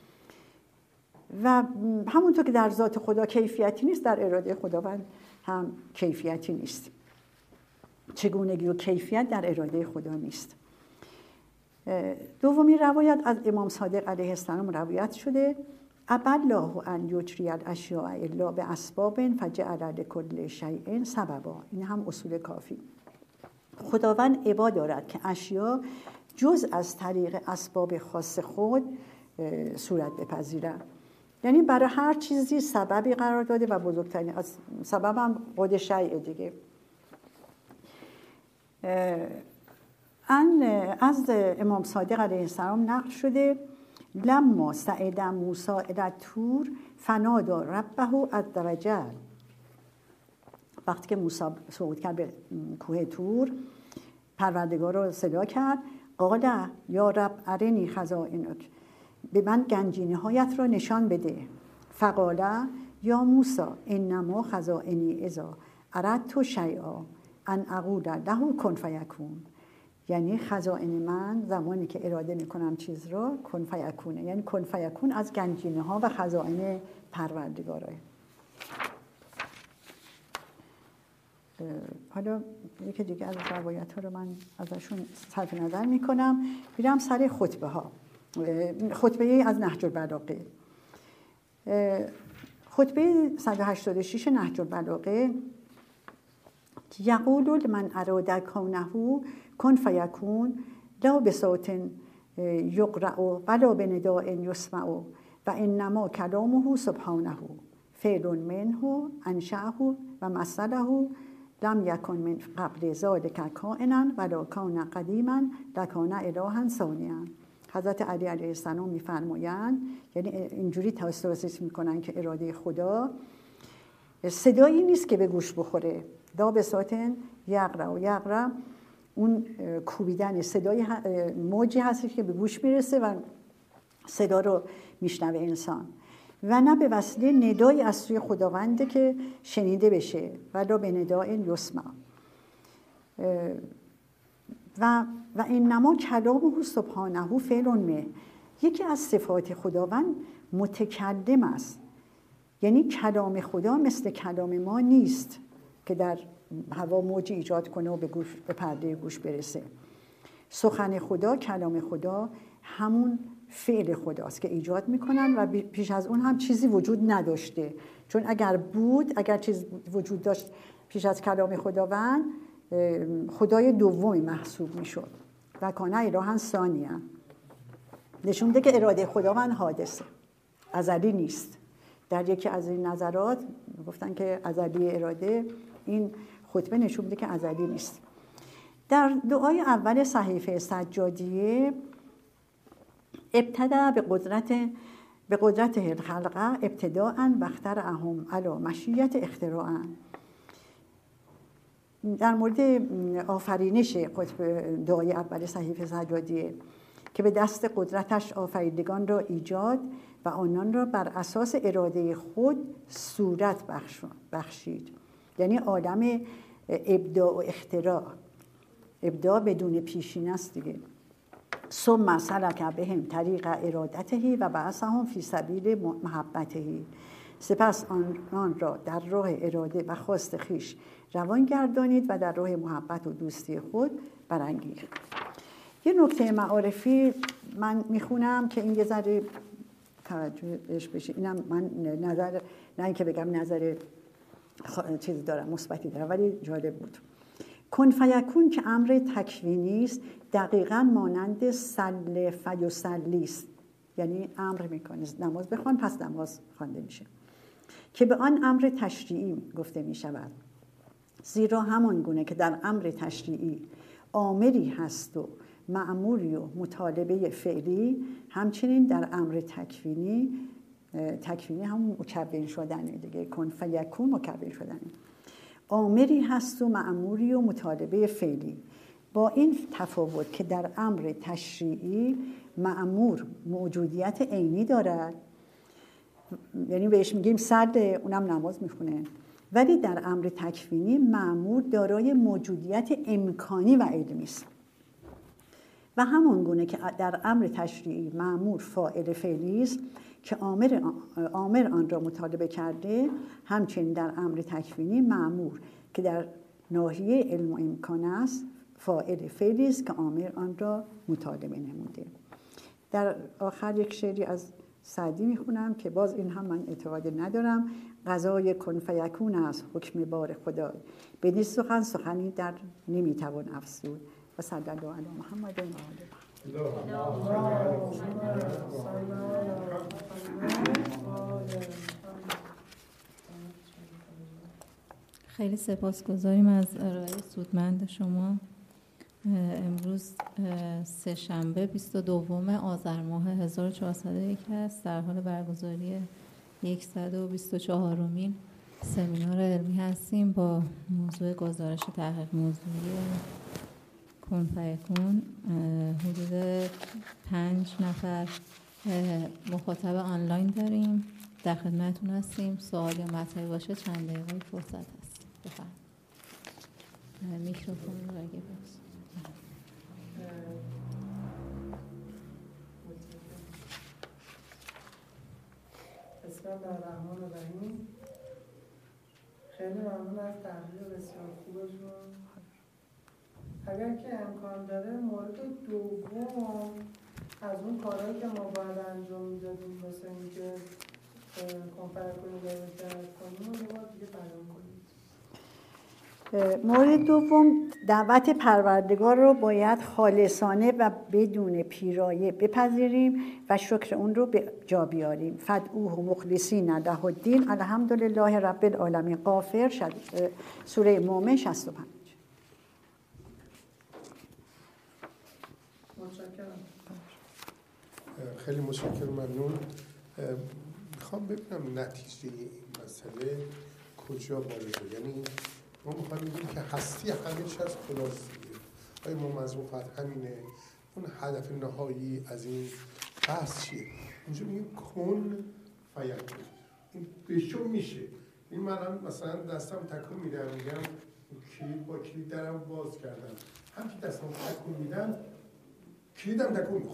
و همونطور که در ذات خدا کیفیتی نیست، در اراده خداوند هم کیفیتی نیست. چگونگی و کیفیت در اراده خدا نیست. دومی روایت از امام صادق علیه السلام روایت شده ابى الله ان یجری الاشیاء الا باسباب فجعل لكل شیء سببا. این هم اصول کافی. خداوند ابا دارد که اشیا جز از طریق اسباب خاص خود صورت بپذیرند. یعنی برای هر چیزی سببی قرار داده و بزرگترین از سبب هم خود شیء دیگه. از امام صادق علیه السلام نقل شده لما صعد موسی الی الطور فنادى ربه عز وجل. وقتی که موسی صعود کرد به کوه طور پروردگار رو صدا کرد قال یا رب ارنی خزائنک، به من گنجینه هایت را نشان بده. فقال یا موسی انما خزائنی اذا اردت شیئا ان اقول له کن فیکون. یعنی خزائن من زمانی که اراده میکنم چیز را کن فیکونه، یعنی کن فیکون از گنجینه ها و خزائن پروردگاره. حالا یکی دیگه از روایت ها رو من ازشون صرف نظر میکنم. میرم سر خطبه ها. خطبه از نهج البلاغه، خطبه 186 نهج البلاغه یقول من اراد کونه کن فیکون لا بصوت یقرأ ولا بنداء یسمع و انما کلامه سبحانه فعل منه انشأه و مثله لم یکن من قبل ذلك کائنا ولا کان قدیما لکان الها ثانیا. حضرت علی علیه السلام میفرمایند، یعنی اینجوری توصیف میکنن که اراده خدا صدایی نیست که به گوش بخوره. دا به ساتن یقرا و یقرا اون کوبیدن صدای موجی هست که به گوش میرسه و صدا رو میشنوه انسان، و نه به وسیله ندایی از سوی خداونده که شنیده بشه ولا به نداء یسمع و انما کلامه سبحانه فعل منه. یکی از صفات خداوند متکلم است، یعنی کلام خدا مثل کلام ما نیست که در هوا موجی ایجاد کنه و به پرده گوش برسه. سخن خدا، کلام خدا همون فعل خداست که ایجاد میکنن و پیش از اون هم چیزی وجود نداشته، چون اگر چیز وجود داشت پیش از کلام خداوند، خدای دومی محسوب میشد و کانه الها ثانیه. نشون میده که اراده خداوند حادثه، ازلی نیست. در یکی از این نظرات گفتن که ازلی اراده، این خطبه نشون میده که ازلی نیست. در دعای اول صحیفه سجادیه ابتدا به قدرت الخلقه ابتداءً و اخترعهم علی مشیت اختراعاً. در مورد آفرینش دعای اول صحیفه سجادیه که به دست قدرتش آفریدگان را ایجاد و آنان را بر اساس اراده خود صورت بخشید، یعنی عالم ابداع و اختراع. ابداع بدون پیشین است دیگه. ثم سلک بهم طریق ارادته و بعثهم فی سبیل محبته. سپس آن را در راه اراده و خواست خویش روان گردانید و در راه محبت و دوستی خود برانگیخت. یه نکته معارفی من میخونم که این یه ذره توجهش بشه. اینم من نظر، نه اینکه بگم نظر چیزی دارم مثبتی دارم، ولی جالب بود. کن فیکون که امر تکوینی است، دقیقاً مانند صل فیصلی است، یعنی امر میکنه نماز بخوان پس نماز خوانده میشه، که به آن امر تشریعی گفته میشود. زیرا همان گونه که در امر تشریعی آمری هست و مأموری و مطالبه فعلی، همچنین در امر تکوینی هم مکون شدنه دیگه. کن فیکون مکون شدنه. آمری هست و مأموری و مطالبه فعلی، با این تفاوت که در امر تشریعی مأمور موجودیت عینی دارد، یعنی بهش میگیم صد، اونم نماز میخونه، ولی در امر تکوینی مأمور دارای موجودیت امکانی و علمی است. و همان گونه که در امر تشریعی مأمور فاعل فعلی است که آمر آن را مطالبه کرده، همچنین در امر تکوینی مأمور که در ناحیه علم و امکان است فاعل فعلی است که آمر آن را مطالبه نموده. در آخر یک شعری از سعدی میخونم که باز این هم من اعتقاد ندارم. قضای کن فیکون است حکم بار خدای، به نیست سخنی در نمیتوان افزود. و صلی الله علی محمد و خیلی سپاسگزاریم از ارائه سودمند شما. امروز سه‌شنبه 22 آذر ماه 1401 است. در حال برگزاری 124مین سمینار علمی هستیم با موضوع گزارش تحقیق موضوعی کن فیکون. حدود 5 نفر مخاطب آنلاین داریم، در خدمتتون هستیم. سوال یا مطلبی باشه چند دقیقه فرصت هست. بفرمایید. میکروفون رو اگه باز. بسم الله الرحمن الرحیم. خیلی ممنون از تحلیل بسیار خوبشون. اگر که امکان داره مورد دوم از اون کارهایی که ما باید انجام میدادیم مثل اینکه کنفرانس رو درست کنیم رو باید دیگه بیان کنیم. مورد دوم، دعوت پروردگار رو باید خالصانه و بدون پیرایه بپذیریم و شکر اون رو به جا بیاریم. فدعوه مخلصین له الدین الحمدلله رب العالمین. غافر سوره مومن 65. خیلی متشکرم، ممنون. میخوام ببینم نتیجه این مسئله کجا وارد، یعنی ما میخوایم بگیم که هستی همه چیز از خداست. آیا ما مضمون فقط همینه؟ اون هدف نهایی از این بحث چیه؟ اونجا میگیم کن فیکون، این بشو میشه. این من مثلا دستم تکون میدم، میگم کلید با کلید درم باز کردم، هم که دستم تکون میدم کلیدم تکون میخوره.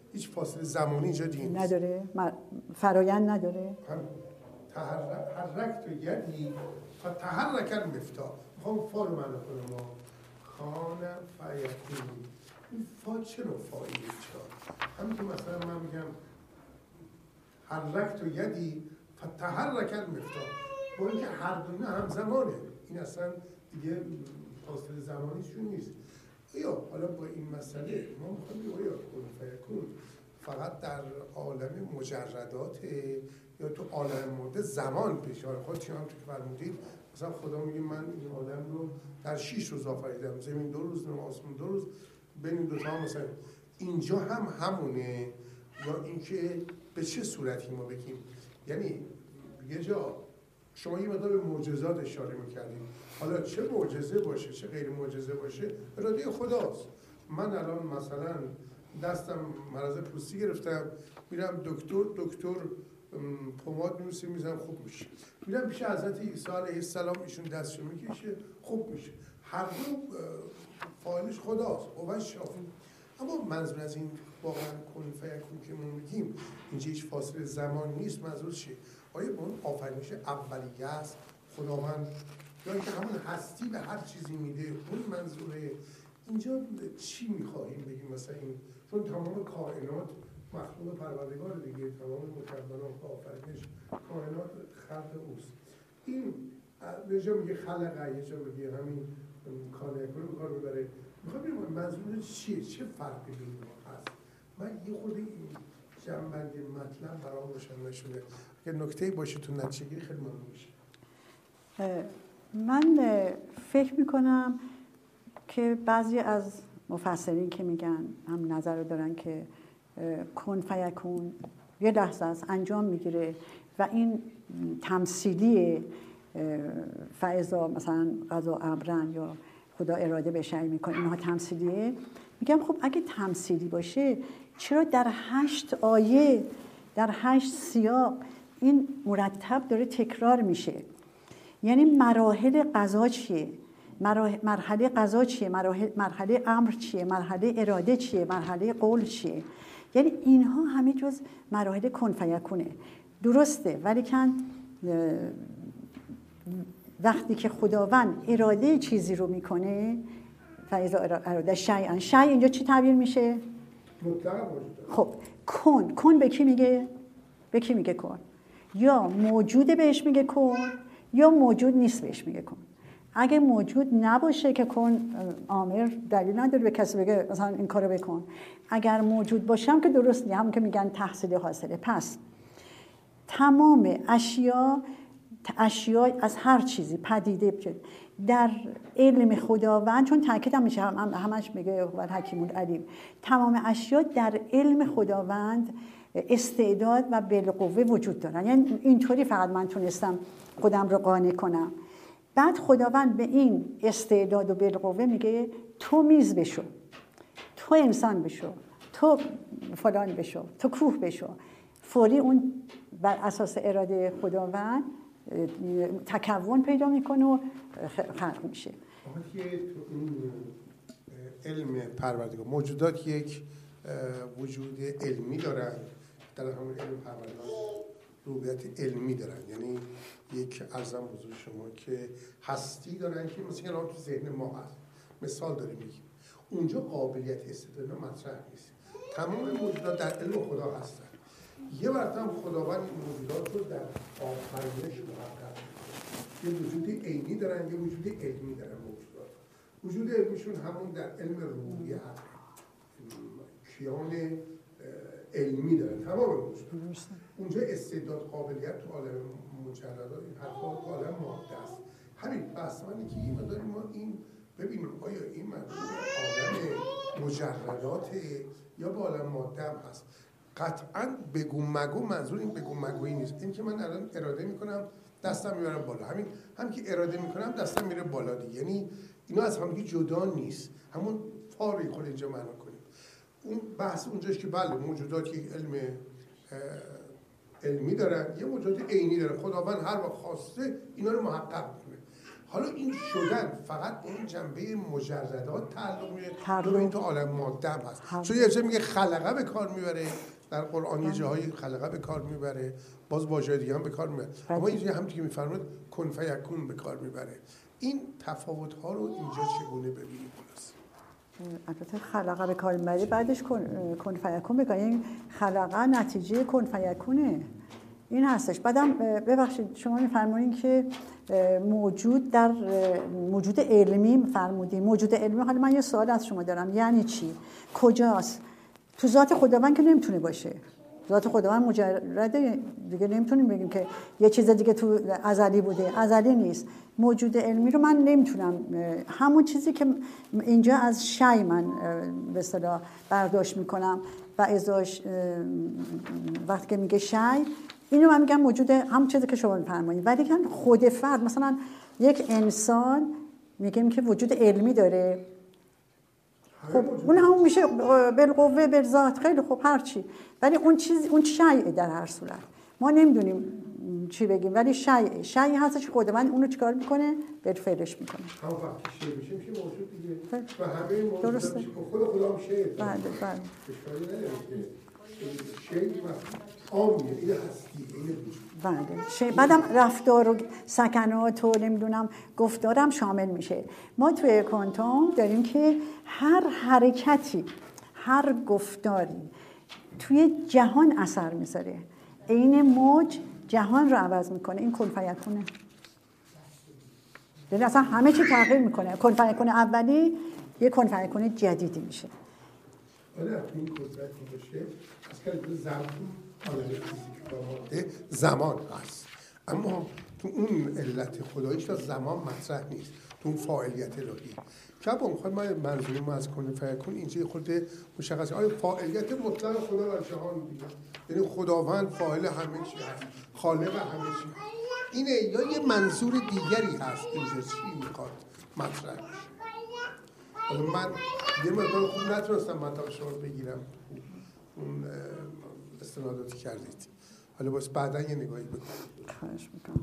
هیچ فاصله زمانی اینجا نیست. نداره، فرایند نداره. تحرک تو یدی فتحرک المفتاح. میخوام فا رو معنا کنم. ما خان فیکون، این فا چه نوع فایی اینجا؟ همین که مثلا من میگم حرک تو یدی فتحرک المفتاح، با اینکه هر دونه همزمانه، این اصلا دیگه فاصله زمانیشون نیست. یا حالا با این مسئله ما میخوایم بگیم آیا کن فیکون فقط در عالم مجردات یا تو عالم مرده زمان پیش آره؟ خودتون هم تو که فرمودید مثلا خدا میگه من این عالم رو در 6 روز آفریدم، زمین 2 روز، آسمون 2 روز، بین دو تا مثلا اینجا هم همونه، یا اینکه به چه صورتی ما بگیم؟ یعنی یه جا شما یه مقدار به معجزات اشاره میکردید، حالا چه معجزه باشه چه غیر معجزه باشه اراده خداست. من الان مثلا دستم مرض پوستی گرفتم، میرم دکتر پماد می‌نویسه میزنم خوب میشه، میرم پیش حضرت عیسی علیه السلام ایشون دستشو میکشه خوب میشه. هر دو فاعلش خداست، قوت شافی. اما منظور از این واقعا کن فیکون که ما میگیم اینجا هیچ فاصله زمان نیست، منظور چیه؟ آیا به اون آفرینش اولیه است خداوند، یا اینکه همون هستی به هر چیزی میده اون منظوره؟ اینجا چی میخواهیم بگیم؟ مثلا این چون تمام کائنات مخلوق پروردگار دیگه، تمام مکونات آفرینش کائنات خلق اوست. این یه جا میگه خلقه، یه جا میگه همین کانه کنه کار میبره. میخوام بگیم منظور چیه؟ چه فرقی بین ما هست؟ من یه خود این جنبندی مطلب برام روشن نشده. اگه نکته‌ای باشه تو نتیجه‌گیری خیلی ممنون میشه. من فکر میکنم که بعضی از مفسرین که میگن هم نظر رو دارن که کن فیکون یه لحظه است انجام میگیره و این تمثیلی فاذا مثلا قضا امرن یا خدا اراده به شیء میکنه، اینها تمثیلیه. میگم خب اگه تمثیلی باشه چرا در 8 آیه در 8 سیاق این مرتب داره تکرار میشه؟ یعنی مراحل قضا چیه؟ مرحله قضا چیه؟ مرحله امر چیه؟ مرحله اراده چیه؟ مرحله قول چیه؟ یعنی اینها همه جز مراحل کن فیکونه. درسته، ولی کن وقتی که خداوند اراده چیزی رو میکنه فاذا اراده شیئا، شیء اینجا چی تعبیر میشه؟ خب کن به کی میگه؟ به کی میگه کن؟ یا موجوده بهش میگه کن یا موجود نیست بهش میگه کن. اگه موجود نباشه که کن آمر دلیل نداره به کسی بگه مثلا این کارو بکن. اگر موجود باشم که درست نیست، همون که میگن تحصیل حاصله. پس تمام اشیا از هر چیزی پدیده در علم خداوند، چون تاکید هم میشه همش میگه هو الحکیم العلیم، تمام اشیا در علم خداوند استعداد و بالقوه وجود دارن. یعنی اینطوری فقط من تونستم خودم رو قانع کنم. بعد خداوند به این استعداد و بالقوه میگه تو میز بشو، تو انسان بشو، تو فلان بشو، تو کوه بشو. فوری اون بر اساس اراده خداوند تکون پیدا میکنه و خلق میشه. که تو این علم پروردگار موجودات یک وجود علمی دارن، در همون علم پروردگار رویت علمی دارن، یعنی یک ارزم حضور شما که هستی دارن که مثلا الان تو ذهن ما هست. مثال داریم میگیم اونجا قابلیت استدلال مطرح نیست. تمام موجودات در علم خدا هستن. یه مرتبه خداوند این موجودات رو در آفرینش محقق یه وجود عینی دارن، یه وجود علمی دارن. موجودات وجود علمیشون همون در علم روحی هست، کیان علمی دارن تمام موجودات. اونجا استعداد قابلیت تو عالم مجردات این حرفا تو عالم ماده است. همین بحث منی که این مداری ما این ببینیم آیا این عالم مجردات یا با عالم ماده هم هست. قطعاً بگو مگو منظور این بگو مگویی نیست. این که من الان اراده میکنم دستم میبرم بالا، همین که اراده میکنم دستم میره بالا دیگه، یعنی اینا از همدیگه جدا نیست. همون فاری خود اینجا معنا کنیم. اون بحث اونجاست که بله موجودات یک علم علمی دارن، یه موجودات عینی دارن. خداوند هر وقت خواسته اینا رو محقق میکنه. حالا این شدن فقط به این جنبه مجردات تعلق میگه تعلق. این تو عالم ماده هم هست. چون یه جا میگه خلقه به کار میبره، در قرآن یه جاهای خلقه به کار میبره، باز واژه دیگه هم به کار میبره، اما اینجا هم که میفرماد کن فیکون به کار میبره. این تفاوت ها رو اینجا چگونه ببینیم؟ البته خلقه به کار میبره، بعدش کن فیکون بگه. این خلقه نتیجه کن فیکونه، این هستش. بعدم ببخشید شما میفرمایید که موجود در موجود علمی فرمودین، موجود علمی. حالا من یه سوال از شما دارم، یعنی چی؟ کجاست؟ تو ذات خداوند که نمیتونه باشه، ذات خداوند مجرده دیگه، نمیتونیم بگیم که یه چیز دیگه تو ازلی بوده، ازلی نیست. موجود علمی رو من نمیتونم، همون چیزی که اینجا از شی من به اصطلاح برداشت میکنم و ازاش وقتی که میگه شی، اینو من میگم موجود همون چیزی که شما میفرمایید. ولی که خود فرد، مثلا یک انسان میگیم که وجود علمی داره، خب اون همون میشه بالقوه بالذات، خیلی خوب هر چی، ولی اون چیز، اون شیء در هر صورت ما نمیدونیم چی بگیم، ولی شیء هستش که خداوند اونو چیکار میکنه؟ بالفعلش میکنه. همون وقتی شیء میشه موجود دیگه و همه موجودات میشه خدا هم شیء. بله بله. اشکالی نداره که شیء عامیه، این هستی، این بله. بعدم رفتار و سکنات و نمیدونم گفتارم شامل میشه. ما توی کوانتوم داریم که هر حرکتی، هر گفتاری توی جهان اثر میذاره. این موج جهان رو عوض میکنه. این کن فیکونه، یعنی اصلا همه چی تغییر میکنه. کن فیکون اولی یه کن فیکون جدیدی میشه. حالا این قدرتی باشه از که زمان عالم فیزیک و ماده زمان هست، اما تو اون علت خداییش تا زمان مطرح نیست، تو اون فاعلیت الهی. شب میخواد ما منظور ما از کن فیکون اینجا خود مشخصه. آیا فاعلیت مطلق خدا در جهان دیگه، یعنی خداوند فاعل همه چی هست، خالق همه چی هست، اینه یا یه منظور دیگری هست اینجا چی میخواد مطرح بشه؟ حالا من یه مقدار خوب نتونستم مطلب شما رو بگیرم، اون استناداتی کردید، حالا باز بعدا یه نگاهی بکنم. خواهش میکنم.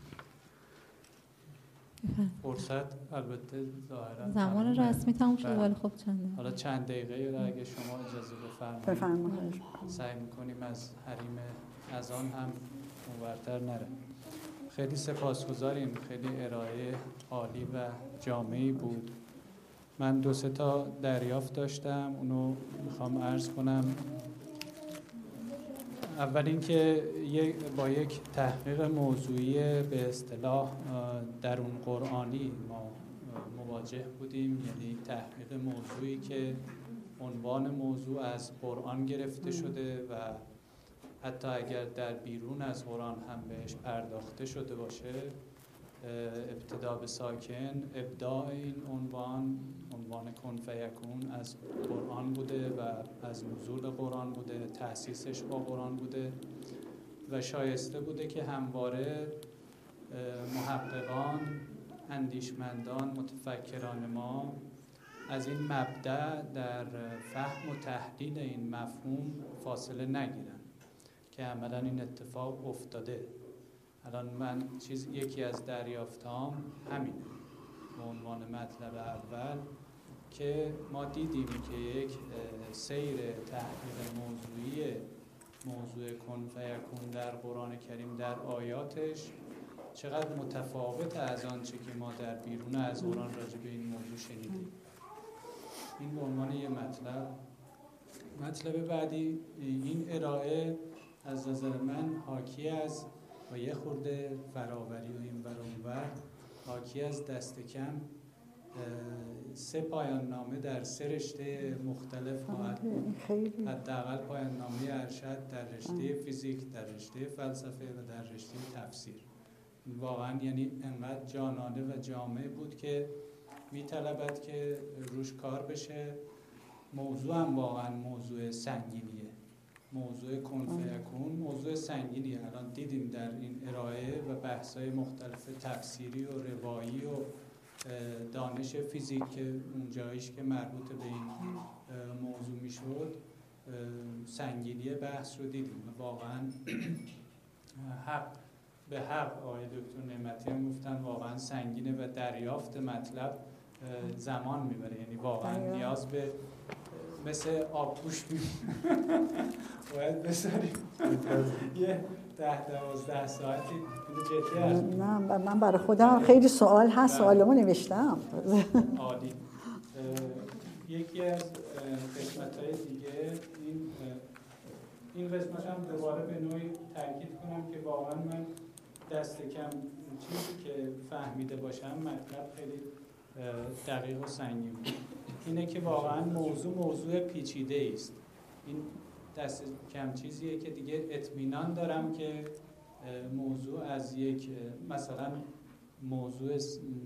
فرصت البته ظاهرا زمان رسمی تموم شده، ولی خب چنده، حالا چند دقیقه رو اگه شما اجازه بفرمایید سعی میکنیم از حریم از آن هم اونورتر نره. خیلی سپاسگزاریم، خیلی ارائه عالی و جامعی بود. من 2-3 تا دریافت داشتم، اونو میخوام عرض کنم. اول اینکه با یک تحقیق موضوعی به اصطلاح درون قرآنی ما مواجه بودیم، یعنی تحقیق موضوعی که عنوان موضوع از قرآن گرفته شده و حتی اگر در بیرون از قرآن هم بهش پرداخته شده باشه، ابتدا به ساکن، ابداع این عنوان کن فیکون از قرآن بوده و از نزول قرآن بوده، تأسیسش با قرآن بوده و شایسته بوده که همواره محققان، اندیشمندان، متفکران ما از این مبدأ در فهم و تحلیل این مفهوم فاصله نگیرن که عملاً این اتفاق افتاده. الان من یکی از دریافتام همینه به عنوان مطلب اول، که ما دیدیم که یک سیر تحقیق موضوعی موضوع کن فیکون در قرآن کریم در آیاتش چقدر متفاوت از آنچه که ما در بیرون از قرآن راجع به این موضوع شنیدیم. این به عنوان یه مطلب بعدی، این ارائه از نظر من حاکی از با یه خورده فراوری و این برانور حاکی از دست کم 3 پایان نامه در 3 رشته مختلف خواهد بود. حداقل پایان نامه ارشد در رشته فیزیک، در رشته فلسفه و در رشته تفسیر. واقعا یعنی انقدر جانانه و جامع بود که میطلبد که روش کار بشه. موضوع هم واقعا موضوع سنگینیه. موضوع کن فیکون موضوع سنگینیه. الان دیدیم در این ارائه و بحث‌های مختلف تفسیری و روایی و دانش فیزیک که اون جاییش که مربوط به این موضوع میشد، سنگینی بحث رو دیدیم. واقعا حق به حق آقای دکتر نعمتی هم گفتن واقعا سنگینه و دریافت مطلب زمان میبره، یعنی واقعا نیاز به مثل آبگوش باید بذاریم یه 10-12 ساعتی جدی هست. نه من برای خودم خیلی سوال هست، سوالمو نوشتم. عالی. یکی از قسمت‌های دیگه این قسمت هم دوباره به نوعی تاکید کنم که واقعا من دست کم چیزی که فهمیده باشم مطلب خیلی دقیق و سنگین بود. اینه که واقعا موضوع پیچیده است. این دست کم چیزیه که دیگه اطمینان دارم که موضوع از یک مثلا موضوع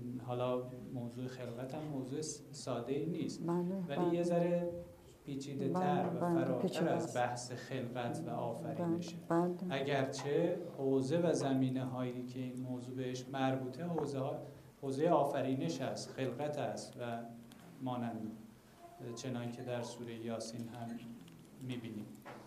خلقت هم موضوع ساده ای نیست، ولی یه ذره پیچیده تر و فراتر از بحث خلقت و آفرینشه. اگرچه حوزه و زمینه هایی که این موضوع بهش مربوطه حوزه آفرینش است، خلقت است و مانند چنان که در سوره یاسین هم میبینیم.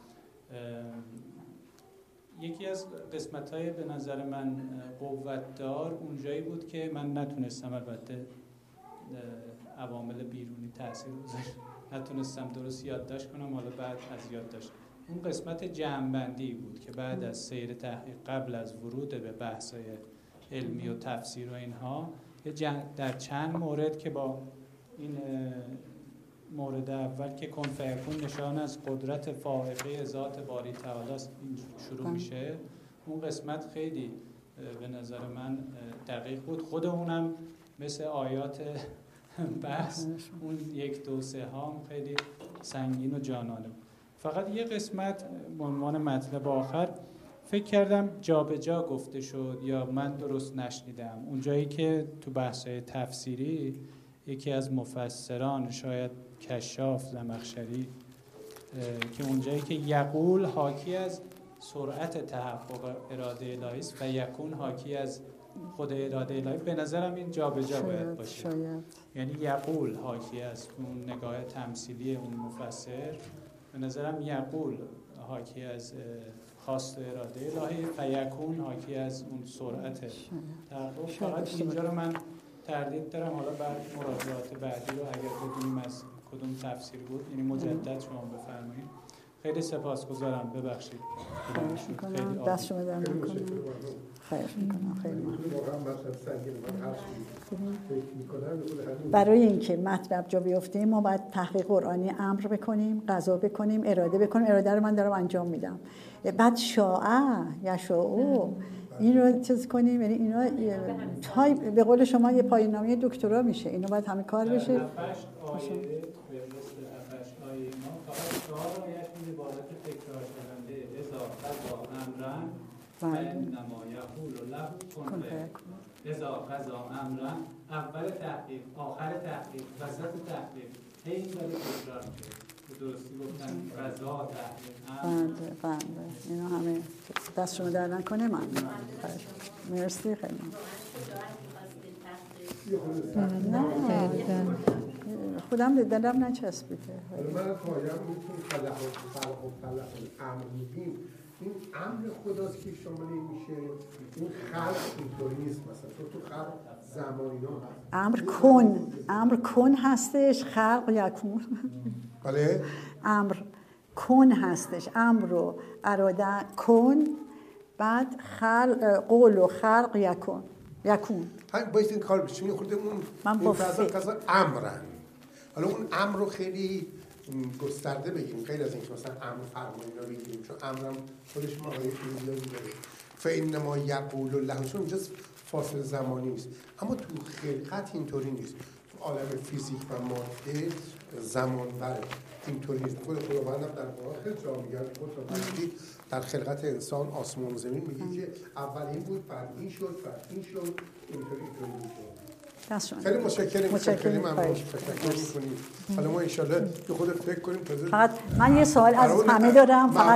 یکی از قسمت‌های به نظر من قوت‌دار اونجایی بود که من نتونستم، البته عوامل بیرونی تأثیر گذاشت، نتونستم درست یادداشت کنم، حالا بعد از یادداشت. اون قسمت جمع‌بندی بود که بعد از سیر تحقیق قبل از ورود به بحث‌های علمی و تفسیر و اینها در چند مورد که با این مورد اول که کن فیکون نشان از قدرت فائقه ذات باری تعالی است شروع میشه، اون قسمت خیلی به نظر من دقیق بود. خود اونم مثل آیات بحث اون 1-2-3 ها خیلی سنگین و جانانه بود. فقط یه قسمت به عنوان مطلب آخر فکر کردم جابجا گفته شد یا من درست نشنیدم. اونجایی که تو بحث‌های تفسیری یکی از مفسران شاید کشاف زمخشری که اونجایی که یقول حاکی از سرعت تحقق اراده الهی است و یکون حاکی از خود اراده الهی، به نظرم این جابجا باید باشه. یعنی یقول حاکی از اون نگاه تمثیلی اون مفسر، به نظرم یقول حاکی از خواست اراده الهی و یکون حاکی از اون سرعت تحقق. فقط اینجا رو من تردید دارم، حالا بعد مراجعات بعدی رو اگر بدونیم از کدوم تفسیر بود، یعنی مجدد شما بفرمایید. خیلی سپاسگزارم، ببخشید. خیلی دست شما در نکنم. خیلی میکنم. خیلی برای اینکه مطلب جا بیفته ما باید تحقیق قرآنی امر بکنیم، قضا بکنیم، اراده بکنیم. اراده رو من دارم انجام میدم. بعد شاء یشاء این رو چیز کنیم، یعنی اینا تای به قول شما یه پایان‌نامه دکترا میشه. اینو باید همه کار بشه. فقط آیش این عبارت تکرار شدنده اذا قضا امرن فانما یقول له کن فیکون. اذا قضا امرن، اول تحقیق، آخر تحقیق، وسط تحقیق، هی این داره تکرار میشه. درستی گفتن قضا، تحقیق، بله اینا همه دست شما در نکنه. من مرسی. خیلی نه خودم دلم نچسبیده. من پایم میتونم خلق امر میگیم، این امر خداست که شامل میشه. این خلق اینطوری نیست، مثلا تو خلق زمانی هست. امر کن هستش، خلق یکون. بله امر کن هستش، امر رو اراده کن، بعد قول و خلق یکون. باید این کار بشه. خود اون قضا امرن. حالا اون امر رو خیلی گسترده بگیم، غیر از اینکه مثلا امر فرمانی رو بگیم، چون امرم خودش معنای خیلی زیادی داره. فانما یقول له، چون اینجا فاصله زمانی نیست. اما تو خلقت اینطوری نیست. تو عالم فیزیک و ماده زمان بره اینطوری نیست. خود خداوند در قرآن خیلی جا میگه، خود در خلقت انسان آسمان و زمین میگه که اول این بود، بعد این شد، بعد این شد، اینطوری میشه. خیلی متشکرم. خیلی ممنون. تشکر می‌کنیم. حالا ما ان شاءالله به خود فکر کنیم. فقط من یه سوال از همه دارم، فقط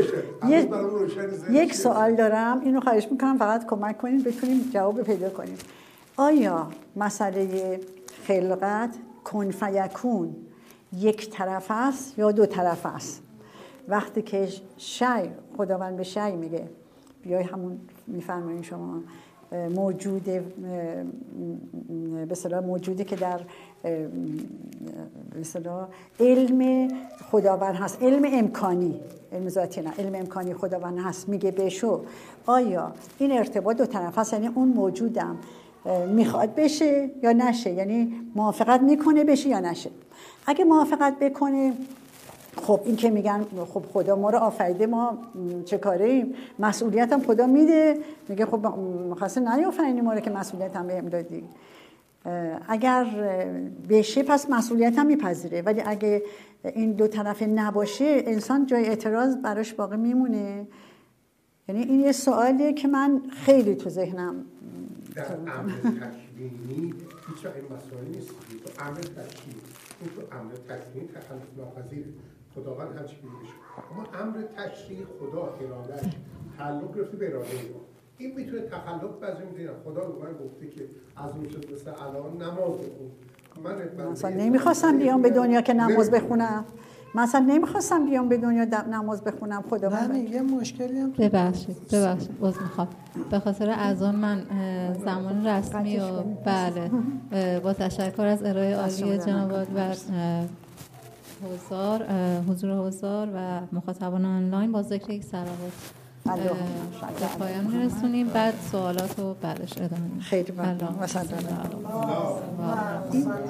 یک سوال دارم، اینو خواهش می‌کنم فقط کمک کنین بتونیم جواب پیدا کنیم. آیا مسئله خلقت کن فیکون یک طرف است یا دو طرف است؟ وقتی که شی خداوند به شی میگه یا همون میفرمایید شما موجوده، به اصطلاح موجوده که در به اصطلاح علم خداوند هست، علم امکانی، علم ذاتی نه، علم امکانی خداوند هست، میگه بشو، آیا این ارتباط دو طرف هست؟ یعنی اون موجودم میخواد بشه یا نشه، یعنی موافقت میکنه بشه یا نشه. اگه موافقت بکنه، خب این که میگن خب خدا ما رو آفریده، ما چه کاره ایم، مسئولیت هم خدا میده، میگه خب مخواست نیافرینی ما رو که مسئولیت هم بهم دادی. اگر بشه پس مسئولیت هم میپذیره، ولی اگه این دو طرفه نباشه انسان جای اعتراض براش باقی میمونه. یعنی این یه سوالیه که من خیلی تو ذهنم در امر تکوینی هیچ این مسائل نیست. تو امر تکوینی، این تو امر تکوینی تخلف ناپذیره، خداوند هر چی میگه. اما امر تشریع خدا ارادهش تعلق گرفته به اراده ما. این میتونه تخلف پذیر. خدا به من گفته که از اون چیز مثل الان نماز بخون. من مثلا نمیخواستم بیام به دنیا که نماز بخونم. مثلا نمیخواستم بیام به دنیا نماز بخونم. خدا من یه مشکلی هم ببخشید عذر میخوام، به خاطر اذان من زمان رسمی و بله با تشکر از ارائه عالی جناب و حضور حضار و مخاطبان آنلاین با ذکر یک صلوات به پایان میرسونیم، بعد سوالات رو بعدش ادامه میدیم. خیلی ممنون.